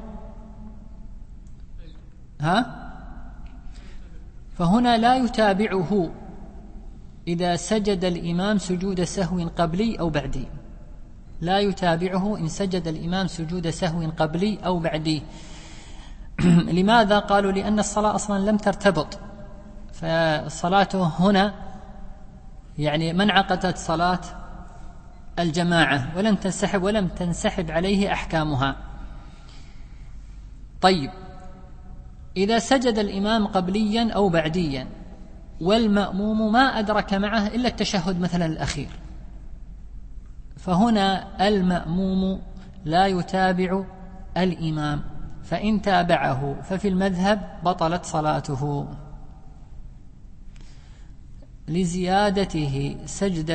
فهنا لا يتابعه إذا سجد الإمام سجود سهو قبلي أو بعدي، لا يتابعه إن سجد الإمام سجود سهو قبلي أو بعدي. لماذا؟ قالوا لأن الصلاة أصلا لم ترتبط، فصلاته هنا يعني ما انعقدت صلاة الجماعة ولم تنسحب عليه أحكامها. طيب، إذا سجد الإمام قبليا أو بعديا والمأموم ما أدرك معه إلا التشهد مثلا الأخير، فهنا المأموم لا يتابع الإمام، فإن تابعه ففي المذهب بطلت صلاته لزيادته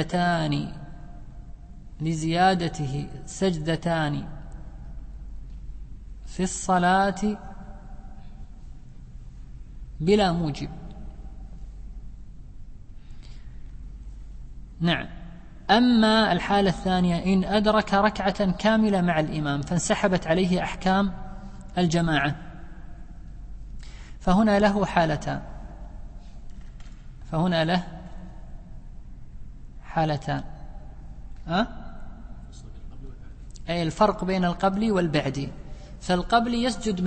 سجدتان في الصلاة بلا موجب. نعم. أما الحالة الثانية إن أدرك ركعة كاملة مع الإمام فانسحبت عليه أحكام الجماعة، فهنا له حالتان، أي الفرق بين القبلي والبعدي. فالقبلي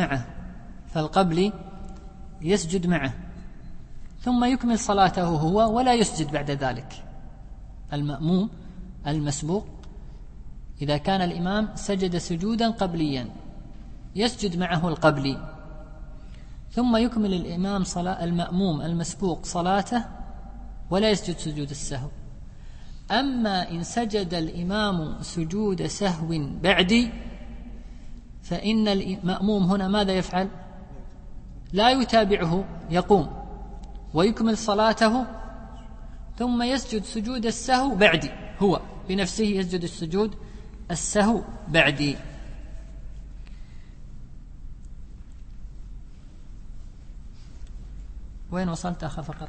يسجد معه ثم يكمل صلاته هو ولا يسجد بعد ذلك. المأموم المسبوق إذا كان الإمام سجد سجودا قبليا يسجد معه القبلي ثم يكمل المأموم المسبوق صلاته ولا يسجد سجود السهو. أما إن سجد الإمام سجود سهو بعدي فإن المأموم هنا ماذا يفعل؟ لا يتابعه، يقوم ويكمل صلاته ثم يسجد سجود السهو بعدي، هو بنفسه يسجد السجود السهو بعدي. وين وصلت أخا فقط؟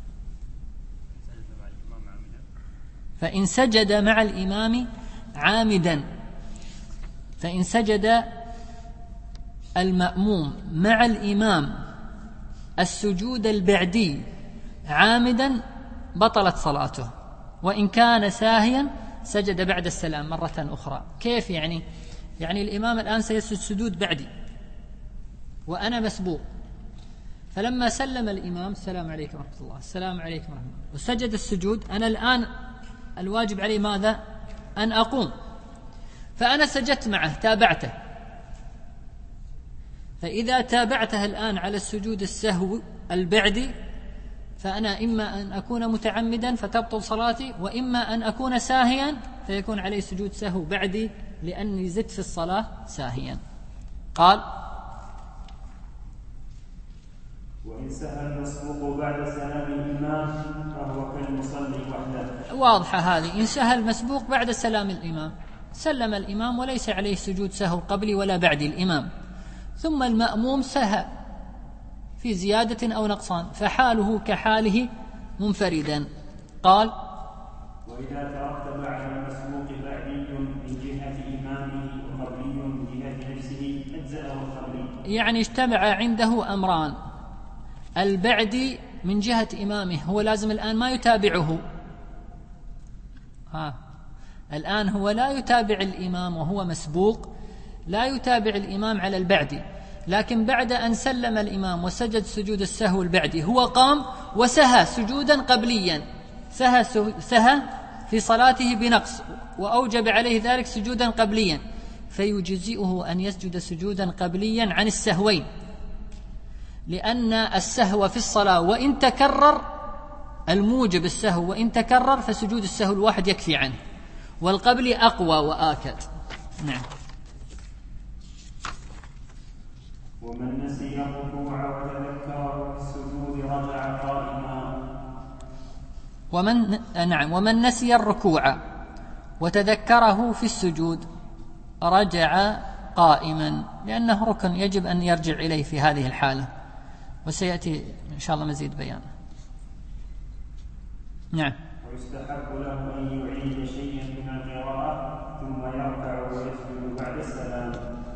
فإن سجد مع الإمام عامدا، فإن سجد المأموم مع الإمام السجود البعدي عامدا بطلت صلاته، وإن كان ساهيا سجد بعد السلام مرة أخرى. كيف يعني؟ يعني الإمام الآن سيسجد سجود بعدي وأنا مسبوق، فلما سلم الإمام السلام عليكم ورحمة الله، السلام عليكم ورحمة الله، وسجد السجود، أنا الآن الواجب علي ماذا؟ أن أقوم، فأنا سجدت معه تابعته، فإذا تابعته الآن على السجود السهو البعدي فأنا إما أن أكون متعمدا فتبطل صلاتي، وإما أن أكون ساهيا فيكون علي سجود سهو بعدي لأني زدت في الصلاة ساهيا. قال: وإن سهى المسبوق بعد سلام الإمام فهو كالمصلي وحده. واضحة هذه. إن سهى المسبوق بعد سلام الإمام، سلم الإمام وليس عليه سجود سهو قبلي ولا بعد الإمام، ثم المأموم سهى في زيادة أو نقصان فحاله كحاله منفردا. قال: وإذا ترتب على المسبوق بعدي من جهة إمامه وقبلي من جهة نفسه أجزأه القبلي. يعني اجتمع عنده أمران: البعدي من جهة إمامه، هو لازم الآن ما يتابعه، الآن هو لا يتابع الإمام وهو مسبوق، لا يتابع الإمام على البعدي، لكن بعد أن سلم الإمام وسجد سجود السهو البعدي هو قام وسهى سجودا قبليا، سهى في صلاته بنقص وأوجب عليه ذلك سجودا قبليا، فيجزئه أن يسجد سجودا قبليا عن السهوين، لأن السهو في الصلاة وإن تكرر، الموجب السهو وإن تكرر فسجود السهو الواحد يكفي عنه، والقبل أقوى وآكد. نعم. ومن نسي الركوع وتذكره في السجود رجع قائما. ومن نسي الركوع وتذكره في السجود رجع قائما، لأنه ركن يجب أن يرجع إليه في هذه الحالة، وسيأتي إن شاء الله مزيد بيان. نعم. ويستحب له أن يعيد شيئا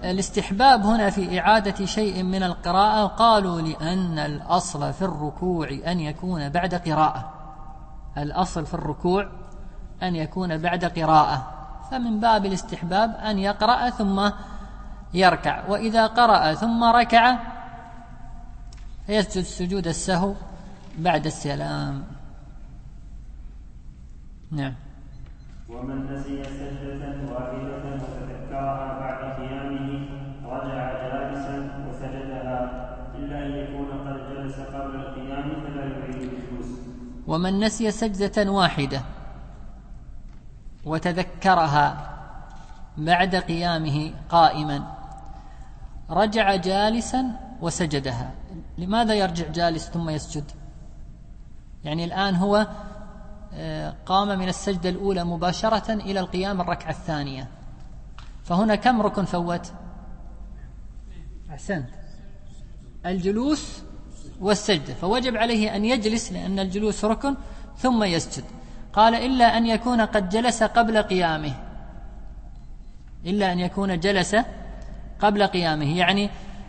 الاستحباب هنا في إعادة شيء من القراءة، قالوا لأن الأصل في الركوع أن يكون بعد قراءة، الأصل في الركوع أن يكون بعد قراءة، فمن باب الاستحباب أن يقرأ ثم يركع، وإذا قرأ ثم ركع يسجد سجود السهو بعد السلام. نعم. ومن نسي سجدة واحدة وتذكرها بعد قيامه رجع جالسا وسجدها إلا أن يكون قد جلس قبل القيام فلا يعيد الجلوس. ومن نسي سجدة واحدة وتذكرها بعد قيامه قائما رجع جالسا وسجدها. لماذا يرجع جالس ثم يسجد؟ يعني الآن هو قام من السجدة الأولى مباشرة إلى القيام الركعة الثانية، فهنا كم ركن فوت؟ أحسنت، الجلوس والسجدة، فوجب عليه أن يجلس لأن الجلوس ركن ثم يسجد. قال إلا أن يكون قد جلس قبل قيامه، إلا أن يكون جلس قبل قيامه، يعني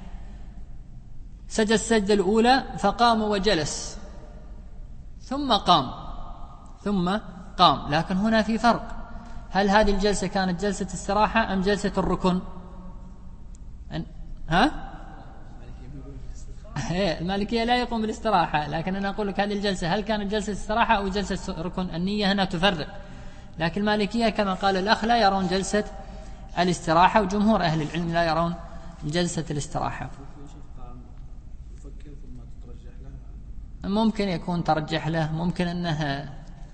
سجد السجدة الأولى فقام وجلس ثم قام، لكن هنا في فرق، هل هذه الجلسة كانت جلسة استراحة أم جلسة الركن؟ المالكية لا يقوم بالاستراحة، لكن أنا أقول لك هذه الجلسة هل كانت جلسة استراحة أو جلسة ركن؟ النية هنا تفرق، لكن المالكية كما قال الأخ لا يرون جلسة الاستراحة، وجمهور أهل العلم لا يرون جلسة الاستراحة. ممكن يكون ترجح له، ممكن أنه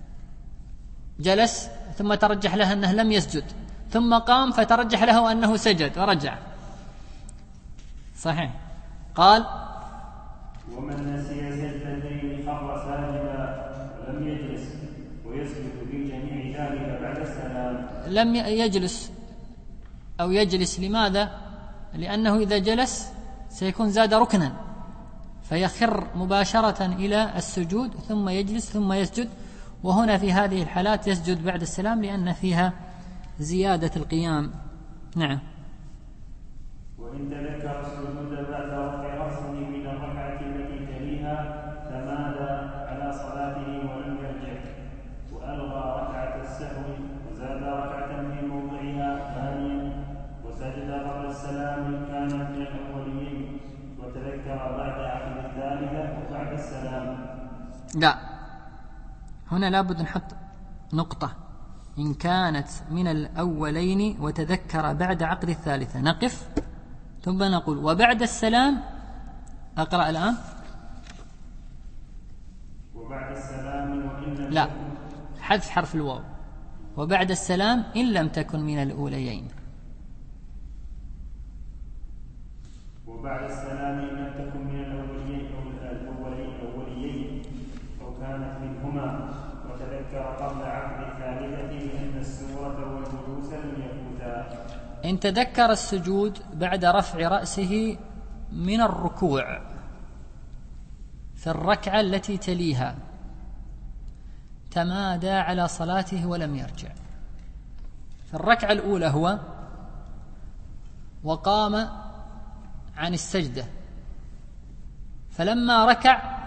جلس ثم ترجح له أنه لم يسجد ثم قام فترجح له أنه سجد ورجع. صحيح. قال ومن نسي سجدتين خر ساجدا ولم يجلس ويسجد في جميع ذلك بعد السلام. لم يجلس أو يجلس، لماذا؟ لأنه إذا جلس سيكون زاد ركنا فيخر مباشرة إلى السجود ثم يجلس ثم يسجد، وهنا في هذه الحالات يسجد بعد السلام لأن فيها زيادة القيام. نعم. وإن تذكر السجود بعد رفع رأسه من الركعة التي تليها تمادى على صلاته ولم يرجع وألغى ركعة السهو وزاد ركعة في موضعها ثانيا وسجد قبل السلام إن كان من الأولين وتذكر بعد عقد الثالثة وبعد السلام. لا، هنا لابد نحط نقطة، إن كانت من الأولين وتذكر بعد عقد الثالثة، نقف ثم نقول وبعد السلام. أقرأ الآن. وبعد السلام وإن لا، حذف حرف الواو، وبعد السلام إن لم تكن من الأوليين. وبعد السلام إن لم تكن من الأوليين أو كانت منهما وتذكر قبل عقد الثالثة لأن السورة والجلوس لم يفوتا. إن تذكر السجود بعد رفع رأسه من الركوع في الركعة التي تليها تمادى على صلاته ولم يرجع. في الركعة الأولى هو وقام عن السجدة، فلما ركع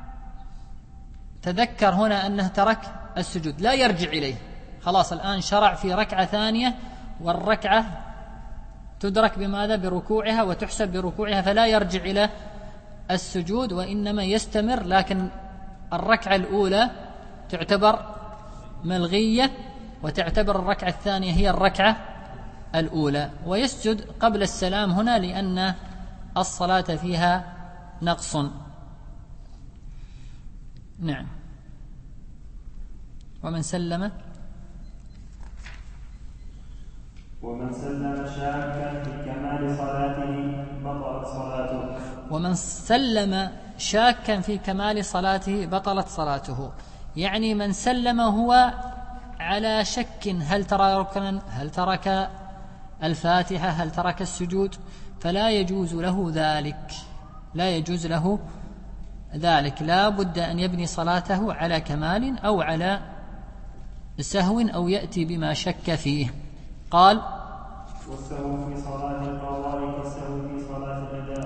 تذكر هنا أنه ترك السجود، لا يرجع إليه، خلاص الآن شرع في ركعة ثانية، والركعة تدرك بماذا؟ بركوعها وتحسب بركوعها، فلا يرجع إلى السجود وإنما يستمر، لكن الركعة الأولى تعتبر ملغية وتعتبر الركعة الثانية هي الركعة الأولى، ويسجد قبل السلام هنا لأن الصلاة فيها نقص. نعم. ومن سلم شاكا في كمال صلاته بطلت صلاته. ومن سلم شاكا في كمال صلاته بطلت صلاته، يعني من سلم هو على شك هل ترك ركنا، هل ترك الفاتحة، هل ترك السجود، فلا يجوز له ذلك، لا يجوز له ذلك، لا بد أن يبني صلاته على كمال أو على سهو أو يأتي بما شك فيه. قال والسهو في صلاة القضاء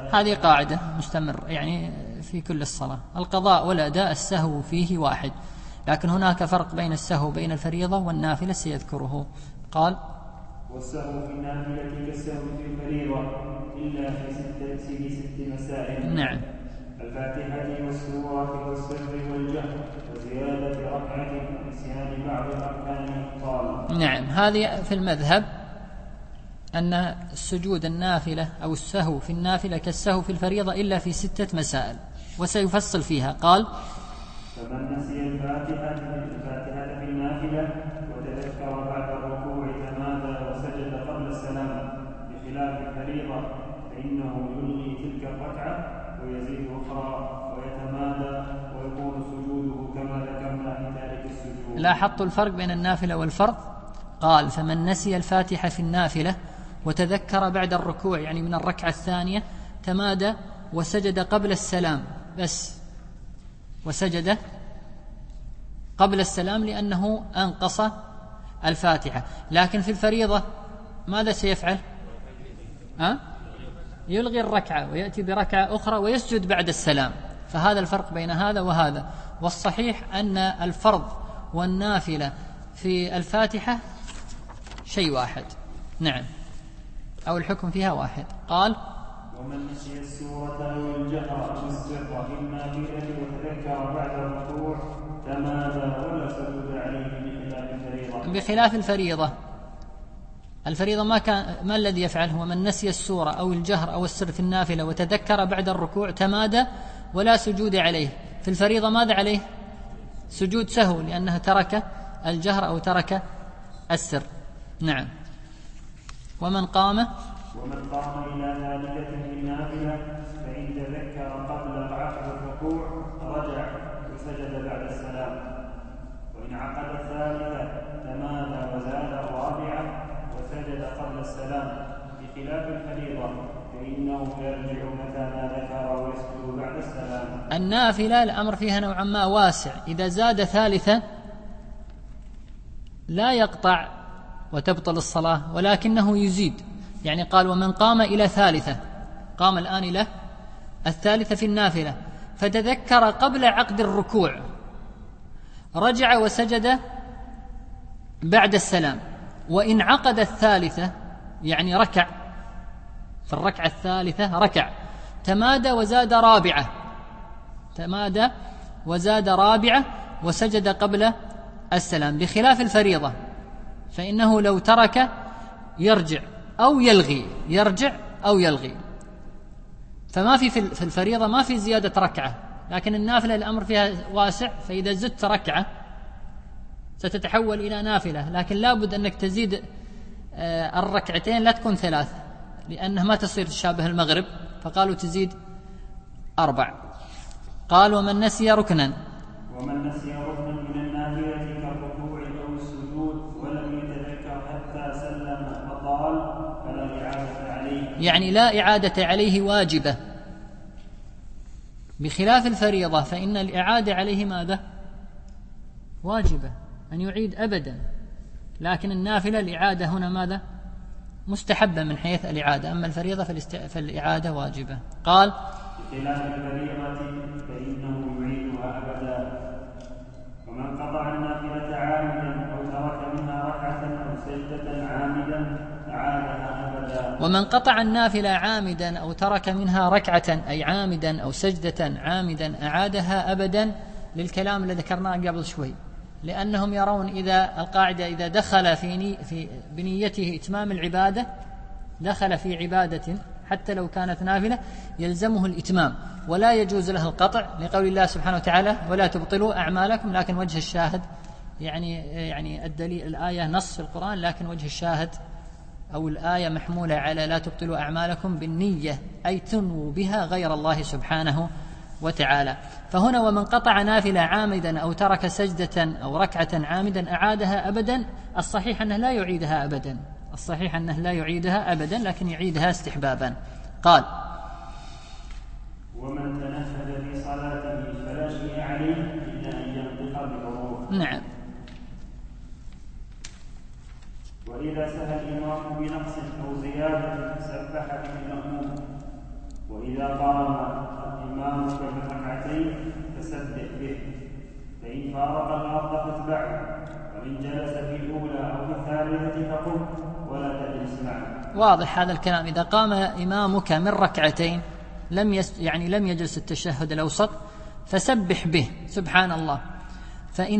هذه قاعدة مستمر يعني في كل الصلاة، القضاء والأداء السهو فيه واحد، لكن هناك فرق بين السهو بين الفريضة والنافلة سيذكره. قال: والسهو في النافلة كالسهو في الفريضة إلا في ست مسائل. نعم. الفاتحة والسورة والسر والجهر وزيادة ركعة ونسيان بعض الأركان. قال: نعم، هذه في المذهب أن السجود النافلة أو السهو في النافلة كالسهو في الفريضة إلا في 6 مسائل، وسيفصل فيها. قال: فمن نسي الفاتحة في النافلة وتذكر بعد الركوع تمادى وسجد قبل السلام بخلاف الفريضة فإنه يلغي تلك الركعة ويزيد أخرى ويتمادى ويكون سجوده كما ذكرنا في تارك السجود. لاحظت الفرق بين النافلة والفرض. قال: فمن نسي الفاتحة في النافلة وتذكر بعد الركوع يعني من الركعة الثانية تمادى وسجد قبل السلام، بس وسجد قبل السلام لأنه أنقص الفاتحة. لكن في الفريضة ماذا سيفعل؟ يلغي الركعة ويأتي بركعة أخرى ويسجد بعد السلام، فهذا الفرق بين هذا وهذا. والصحيح أن الفرض والنافلة في الفاتحة شيء واحد. نعم، أو الحكم فيها واحد. قال: ومن نسي السورة أو الجهر أو السر في النافلة وتذكر بعد الركوع تمادى ولا سجود عليه بخلاف الفريضة. بخلاف الفريضة، الفريضة ما الذي يفعل؟ هو من نسي السورة أو الجهر أو السر في النافلة وتذكر بعد الركوع تمادى ولا سجود عليه. في الفريضة ماذا عليه؟ سجود سهو، لأنه ترك الجهر أو ترك السر. نعم. ومن قام إلى ثالثة في النافلة فإن تذكر قبل عقد الركوع رجع وسجد بعد السلام، وإن عقد الثالثة تمادى وزاد الرابعة وسجد قبل السلام بخلاف الفريضة فإنه يرجع متى ما ذكر ويسجد بعد السلام. النافلة الأمر فيها نوعا ما واسع، إذا زاد ثالثة لا يقطع وتبطل الصلاة ولكنه يزيد. يعني قال: ومن قام إلى ثالثة، قام الآن إلى الثالثة في النافلة فتذكر قبل عقد الركوع رجع وسجد بعد السلام، وإن عقد الثالثة يعني ركع في الركعة الثالثة ركع تمادى وزاد رابعة وسجد قبل السلام بخلاف الفريضة، فإنه لو ترك يرجع أو يلغي. فما في الفريضة ما في زيادة ركعة، لكن النافلة الأمر فيها واسع، فإذا زدت ركعة ستتحول إلى نافلة، لكن لابد أنك تزيد الركعتين لا تكون 3 لأنها ما تصير تشابه المغرب، فقالوا تزيد 4. قال: ومن نسي ركنا من النافلة كالركوع أو السجود ولم يتذكر حتى سلم فقال فلا إعادة عليه، يعني لا إعادة عليه واجبة، بخلاف الفريضة فإن الإعادة عليه ماذا؟ واجبة، أن يعيد أبدا، لكن النافلة الإعادة هنا ماذا؟ مستحبة من حيث الإعادة، أما الفريضة فالإعادة واجبة. قال: بخلاف الفريضة فإنه يعيدها أبدا. ومن قطع النافلة عامدا أو ترك منها ركعة أو سجدة عامدا أعادها أبدا. ومن قطع النافلة عامدا أو ترك منها ركعة أي عامدا أو سجدة عامدا أعادها أبدا، للكلام الذي ذكرناه قبل شوي، لأنهم يرون إذا دخل في بنيته إتمام العبادة، دخل في عبادة حتى لو كانت نافلة يلزمه الإتمام ولا يجوز له القطع، لقول الله سبحانه وتعالى: ولا تبطلوا أعمالكم. لكن وجه الشاهد يعني الدليل الآية نص في القرآن، لكن وجه الشاهد أو الآية محمولة على لا تبطلوا أعمالكم بالنية، أي تنووا بها غير الله سبحانه وتعالى. فهنا ومن قطع نافلة عامدا أو ترك سجدة أو ركعة عامدا أعادها أبدا. الصحيح أنه لا يعيدها أبدا، لكن يعيدها استحبابا. قال: ومن تنفذ في صلاته فلا شيء عليه إلا أن ينطق بالحروف. نعم. وإذا سهى الإمام بنقص أو زيادة سبح به المأموم، وإذا وإذا قام الإمام في الركعتين فسبح به، فإن فارق الأرض فاتبعه، وإن جلس في الأولى أو في الثالثة فقم ولا تجلس معه. واضح هذا الكلام. إذا قام إمامك من ركعتين لم يجلس التشهد الأوسط فسبح به سبحان الله. فإن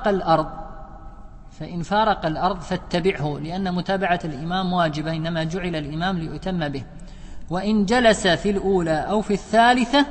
فارق الأرض فاتبعه، لأن متابعة الإمام واجبة، إنما جعل الإمام ليؤتم به. وإن جلس في الأولى أو في الثالثة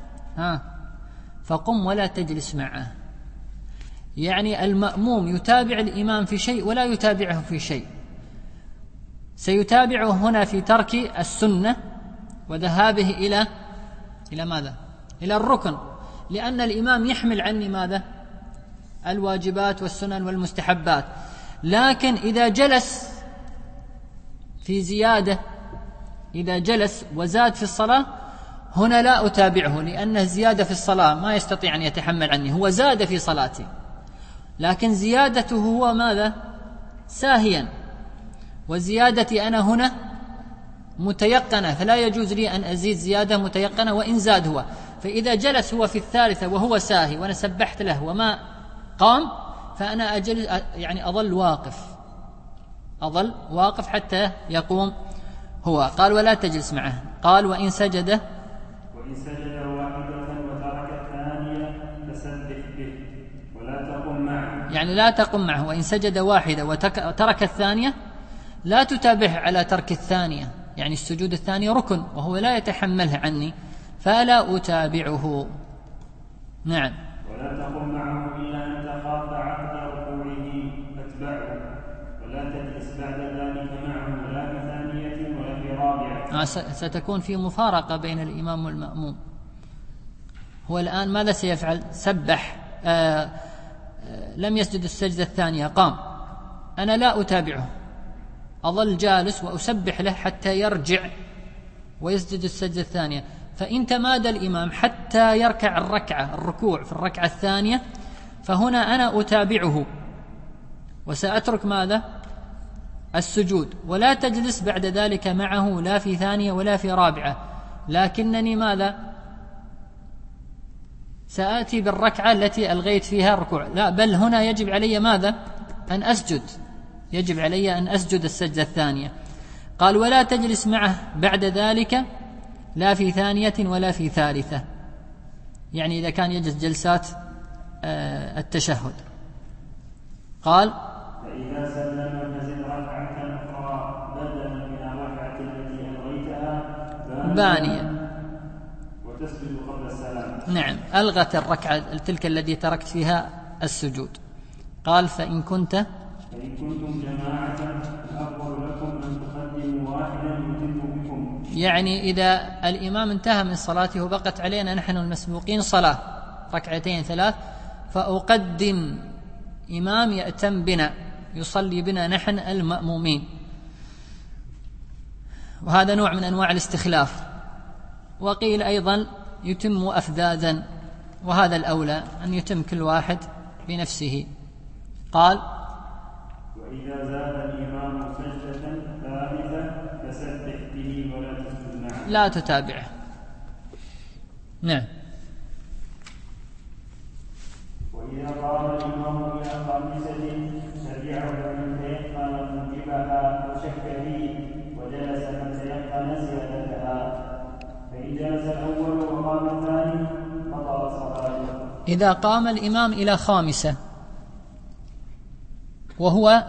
فقم ولا تجلس معه. يعني المأموم يتابع الإمام في شيء ولا يتابعه في شيء، سيتابعه هنا في ترك السنة وذهابه إلى ماذا؟ إلى الركن، لأن الإمام يحمل عني ماذا؟ الواجبات والسنن والمستحبات. لكن إذا جلس في زيادة، إذا جلس وزاد في الصلاة، هنا لا أتابعه، لأنه زيادة في الصلاة ما يستطيع أن يتحمل عني، هو زاد في صلاته، لكن زيادته هو ماذا؟ ساهيا، وزيادتي أنا هنا متيقنة، فلا يجوز لي أن أزيد زيادة متيقنة وإن زاد هو. فإذا جلس هو في الثالثة وهو ساهي وأنا سبحت له وما قام، فأنا أظل واقف حتى يقوم هو. قال ولا تجلس معه. قال وإن سجد واحدة وترك الثانية فسبح به ولا تقم معه. يعني لا تقم معه. وإن سجد واحدة وترك الثانية لا تتابعه على ترك الثانية، يعني السجود الثاني ركن وهو لا يتحمله عني، فلا أتابعه. نعم. ولا تقم معه إلا أن تخاف عقد ركوعه فاتبعه، ولا تجلس بعد ذلك معه لا في ثانية ولا في رابعة. ستكون في مفارقة بين الإمام والمأموم. هو الآن ماذا سيفعل؟ سبح، لم يسجد السجدة الثانية، قام، أنا لا أتابعه، أظل جالس وأسبح له حتى يرجع ويسجد السجدة الثانية. فإن تمادى الإمام حتى يركع الركوع في الركعة الثانية، فهنا أنا أتابعه وسأترك ماذا؟ السجود، ولا تجلس بعد ذلك معه لا في ثانية ولا في رابعة، لكنني ماذا؟ سآتي بالركعة التي ألغيت فيها الركوع. لا، بل هنا يجب علي ماذا؟ أن أسجد، يجب علي أن أسجد السجدة الثانية. قال ولا تجلس معه بعد ذلك لا في ثانية ولا في ثالثة، يعني إذا كان يجلس جلسات التشهد. قال فإذا سلم فزد ركعة أخرى بدلا من الركعة التي ألغيتها بانية وتسجد قبل السلام. نعم، ألغت الركعة تلك التي تركت فيها السجود. قال فإن كنتم جماعة الأفضل لكم أن تقدموا واحدا يتم بكم. يعني إذا الإمام انتهى من صلاته وبقت علينا نحن المسبوقين صلاة ركعتين 3، فأقدم إمام يأتم بنا يصلي بنا نحن المأمومين، وهذا نوع من أنواع الاستخلاف. وقيل أيضا يتم أفذاذا، وهذا الأولى أن يتم كل واحد بنفسه. قال وإذا زاد الإمام سجدة ثالثة فسبح به ولا تسجد معه. لا تتابعه. نعم. وإذا قام الإمام إلى خامسة تبعه من تيقن موجبها وشك فيه، وجلس من تيقن زيادتها، فإن جلس الأول وقام الثاني بطلت صلاته. إذا قام الإمام إلى خامسة وهو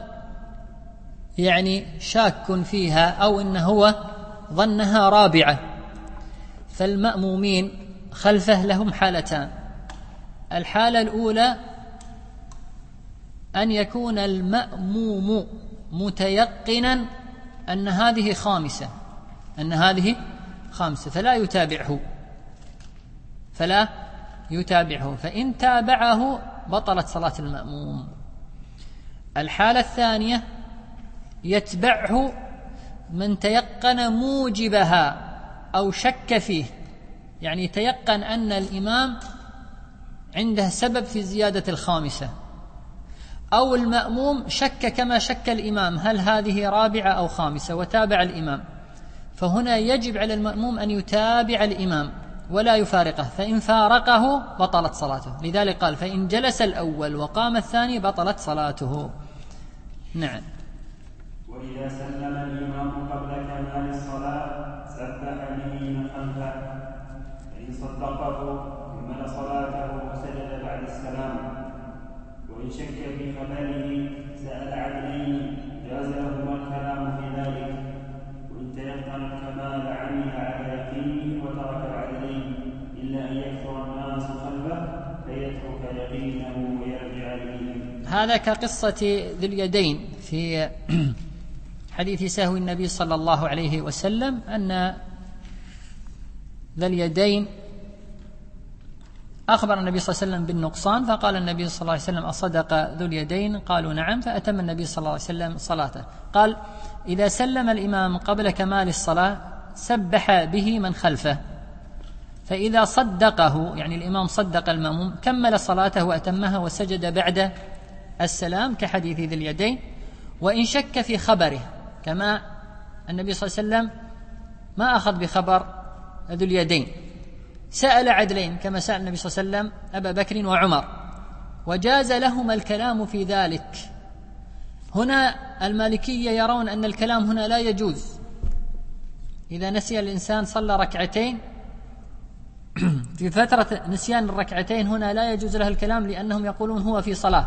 يعني شاك فيها أو إنه هو ظنها رابعة، فالمأمومين خلفه لهم حالتان. الحالة الأولى أن يكون المأموم متيقنا أن هذه خامسة، فلا يتابعه، فإن تابعه بطلت صلاة المأموم. الحالة الثانية يتبعه من تيقن موجبها أو شك فيه، يعني تيقن أن الإمام عنده سبب في زيادة الخامسة، أو المأموم شك كما شك الإمام هل هذه رابعة أو خامسة وتابع الإمام، فهنا يجب على المأموم أن يتابع الإمام ولا يفارقه، فإن فارقه بطلت صلاته. لذلك قال فإن جلس الأول وقام الثاني بطلت صلاته. نعم. وإذا سلم الإمام قبل كمال الصلاة سبح به من خلفه، فإن صدقه كمل صلاته وسجد بعد السلام. وإن شك في خبره سأل عدلين جاز لهما الكلام في ذلك، وإن تيقن الكمال عمل على يقينه وترك العدلين إلا أن يكثر الناس خلفه فيترك يقينه ويرجع إليهم. هذا كقصة ذي اليدين في حديث سهو النبي صلى الله عليه وسلم، أن ذا اليدين أخبر النبي صلى الله عليه وسلم بالنقصان، فقال النبي صلى الله عليه وسلم أصدق ذو اليدين؟ قالوا نعم، فأتم النبي صلى الله عليه وسلم صلاته. قال إذا سلم الإمام قبل كمال الصلاة سبح به من خلفه، فإذا صدقه يعني الإمام صدق المأموم كمل صلاته وأتمها وسجد بعد السلام كحديث ذي اليدين. وإن شك في خبره، كما النبي صلى الله عليه وسلم ما أخذ بخبر ذو اليدين، سأل عدلين كما سأل النبي صلى الله عليه وسلم أبا بكر وعمر وجاز لهما الكلام في ذلك. هنا المالكية يرون أن الكلام هنا لا يجوز. إذا نسي الإنسان صلى ركعتين في فترة نسيان الركعتين هنا لا يجوز له الكلام، لأنهم يقولون هو في صلاة.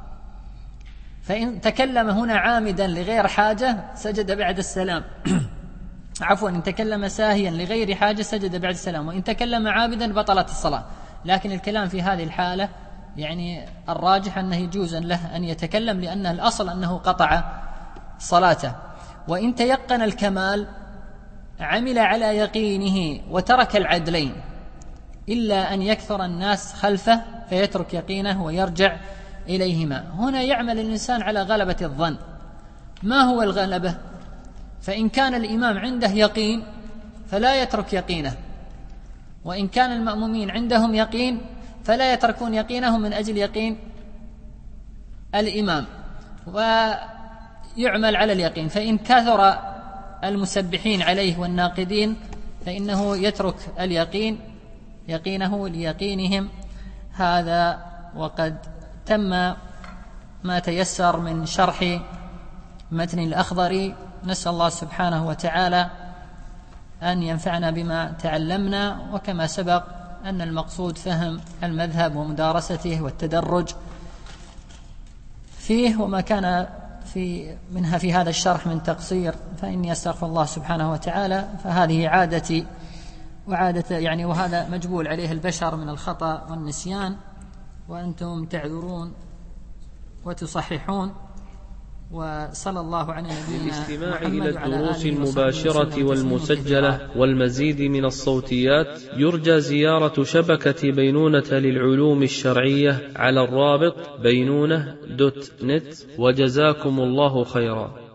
فإن تكلم هنا عامدا لغير حاجة سجد بعد السلام عفوا، إن تكلم ساهيا لغير حاجة سجد بعد السلام، وإن تكلم عابدا بطلت الصلاة. لكن الكلام في هذه الحالة يعني الراجح أنه يجوز له أن يتكلم، لأن الأصل أنه قطع صلاته. وإن تيقن الكمال عمل على يقينه وترك العدلين إلا أن يكثر الناس خلفه فيترك يقينه ويرجع إليهما. هنا يعمل الإنسان على غلبة الظن. ما هو الغلبة؟ فإن كان الإمام عنده يقين فلا يترك يقينه، وإن كان المأمومين عندهم يقين فلا يتركون يقينهم من أجل يقين الإمام، ويعمل على اليقين. فإن كثر المسبحين عليه والناقدين فإنه يترك اليقين يقينه ليقينهم. هذا وقد تم ما تيسر من شرح متن الأخضري. نسأل الله سبحانه وتعالى أن ينفعنا بما تعلمنا. وكما سبق أن المقصود فهم المذهب ومدارسته والتدرج فيه، وما كان منها في هذا الشرح من تقصير فإني أستغفر الله سبحانه وتعالى، فهذه عادتي وعادة يعني، وهذا مجبول عليه البشر من الخطأ والنسيان، وأنتم تعذرون وتصححون. وصلى الله على نبينا للاستماع إلى الدروس المباشرة والمسجلة والمزيد من الصوتيات يرجى زيارة شبكة بينونة للعلوم الشرعية على الرابط بينونة.net. وجزاكم الله خيرا.